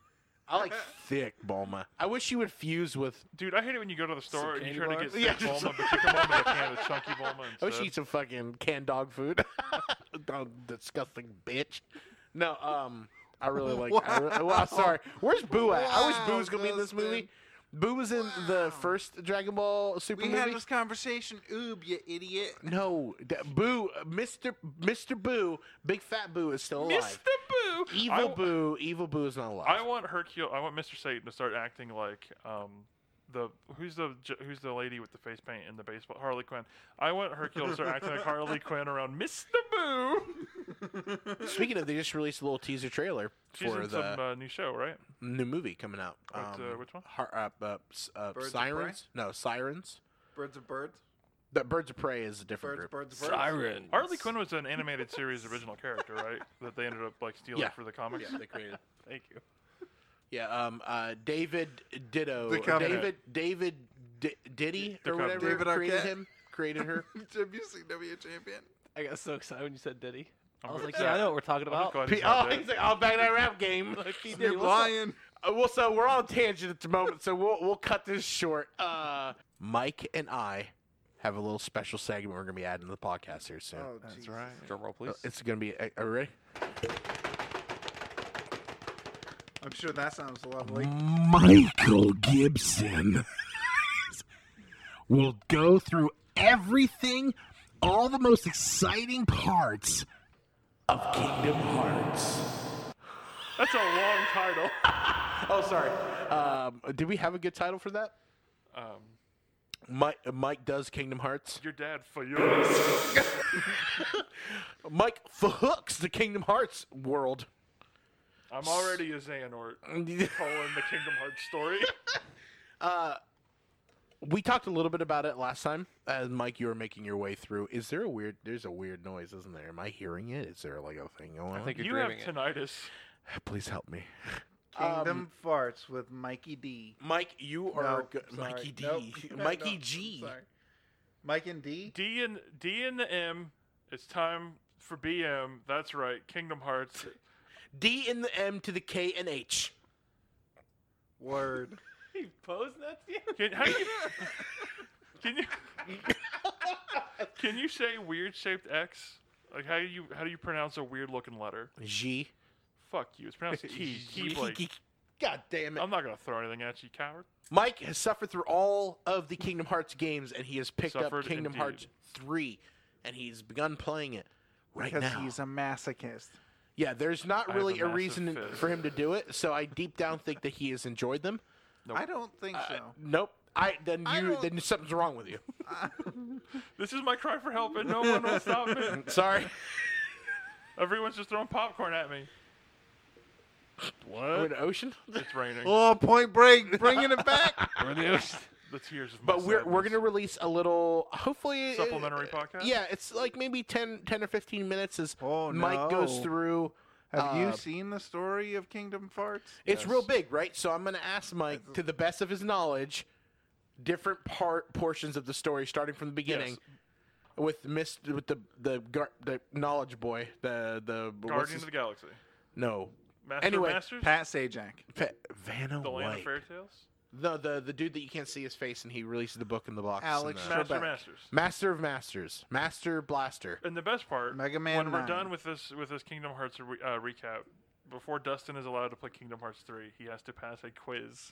I like thick Bulma. I wish you would fuse with. Dude, I hate it when you go to the store and you candy try to bars? get Yeah, thick just- Bulma, but you come home with a can of chunky Bulma I wish you instead. eat some fucking canned dog food. Dog, disgusting bitch. No, um, I really like. I re- well, sorry. Where's Boo at? I wish Boo Wow, was gonna be in this Dustin. movie. Boo was in the Wow. first Dragon Ball Super We movie. had this conversation. Oob, you idiot. No, d- Boo, Mister Mister Boo, Big Fat Boo is still alive. Mister Boo! Evil I w- Boo, Evil Boo is not alive. I want Hercule. I want Mister Satan to start acting like um, the who's the j- who's the lady with the face paint in the baseball Harley Quinn. I want Hercule to start acting like Harley Quinn around Mister Boo. Speaking of, they just released a little teaser trailer She's for in the some uh, new show, right? new movie coming out. What, uh, Um, which one? Har- uh, uh, s- uh, Birds of Prey? Sirens? No, Sirens. Birds of birds. The Birds of Prey is a different Birds, group. birds, birds. Siren. Harley Quinn was an animated series original character, right? That they ended up like stealing Yeah. for the comics. Yeah, they created. Thank you. Yeah, um, uh, David Ditto. The or Covenant. David David D- Diddy The or whatever Covenant. David created Arquette. him, created her. W C W champion. I got so excited when you said Diddy. I I'm was good like, with yeah, I that. know what we're talking I'm just about. glad P- he's oh, not dead. he's like, oh, back in that rap game. Like, P. Diddy, You're what's up? lying. well, so we're on a tangent at the moment, so we'll we'll cut this short. Uh, Mike and I have a little special segment we're gonna be adding to the podcast here soon. Oh, That's Jesus. right. Drum roll, please. Uh, It's gonna be. Are you ready? I'm sure that sounds lovely. Michael Gibson will go through everything, all the most exciting parts Of Kingdom Hearts. That's a long title. Oh, sorry. Um, did we have a good title for that? Um, Mike, Mike does Kingdom Hearts. your dad furious. Mike hooks the Kingdom Hearts world. I'm already a Xehanort colon the Kingdom Hearts story. We talked a little bit about it last time. As Mike, you were making your way through. Is there a weird? There's a weird noise, isn't there? Am I hearing it? Is there like a thing going on? I think you're You have dreaming it. tinnitus. Please help me, Kingdom Farts with Mikey D. Mike. You are No, good. sorry. Mikey D. Nope. Mikey No, G. sorry. Mike and D? D and D and the M. It's time for B M. That's right. Kingdom Hearts. D in the M to the K and H. Word. He posed that to you? Can, how do you, can you can you say weird shaped X? Like how do you how do you pronounce a weird looking letter? G. Fuck you. It's pronounced T. Keyblade. God damn it. I'm not gonna throw anything at you, coward. Mike has suffered through all of the Kingdom Hearts games, and he has picked Suffered up Kingdom indeed. Hearts three, and he's begun playing it right Because now. he's a masochist. Yeah, there's not I have really a a, massive reason fist. for him to do it, so I deep down think that he has enjoyed them. Nope. I don't think so. Nope. I then I you don't- then something's wrong with you. This is my cry for help, and no one will stop me. Sorry. Everyone's just throwing popcorn at me. We're in the ocean. It's raining. Oh, Point Break, bringing it back. We're in the ocean. The tears of my But we're we're sadness. gonna release a little, hopefully Supplementary uh, podcast? Yeah, it's like maybe ten, ten or fifteen minutes as Oh, Mike goes no. through. Have uh, you seen the story of Kingdom Farts? It's Yes. real big, right? So I'm going to ask Mike, to the best of his knowledge, different part portions of the story, starting from the beginning, Yes. with Miss with the the gar, the knowledge boy, the the what's Guardian his- of the Galaxy. no, Master Anyway, of Masters. Pat Sajak. Fa- Vanna the Land White. of Fairy Tales. No, the the dude that you can't see his face, and he releases the book in the box. Alex and, uh, Master Trebek. of Masters. Master of Masters, Master Blaster. And the best part, Mega Man when we're nine. done with this with this Kingdom Hearts re- uh, recap, before Dustin is allowed to play Kingdom Hearts three, he has to pass a quiz.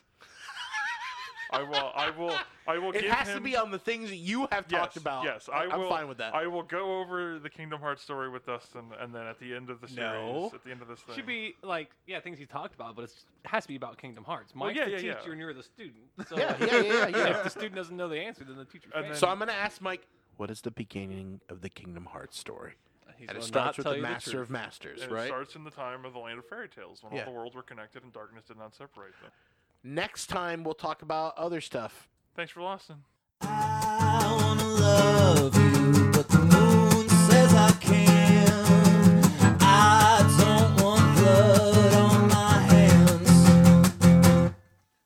I will. I will. I will. It give has him, to be on the things that you have yes, talked about. Yes, I I'm will, fine with that. I will go over the Kingdom Hearts story with Dustin, and then at the end of the series, No. at the end of this thing, Should be like, yeah, things he talked about, but it's, it has to be about Kingdom Hearts. Mike's yeah, the yeah, teacher yeah. and you're the student. So Yeah, yeah, yeah, yeah. if the student doesn't know the answer, then the teacher And fails. then- So I'm going to ask Mike, what is the beginning of the Kingdom Hearts story? He's And it gonna starts not with tell the you Master truth. of Masters, and right? it starts in the time of the Land of Fairy Tales, when Yeah. all the worlds were connected and darkness did not separate them. Next time we'll talk about other stuff. Thanks for listening. I wanna love you.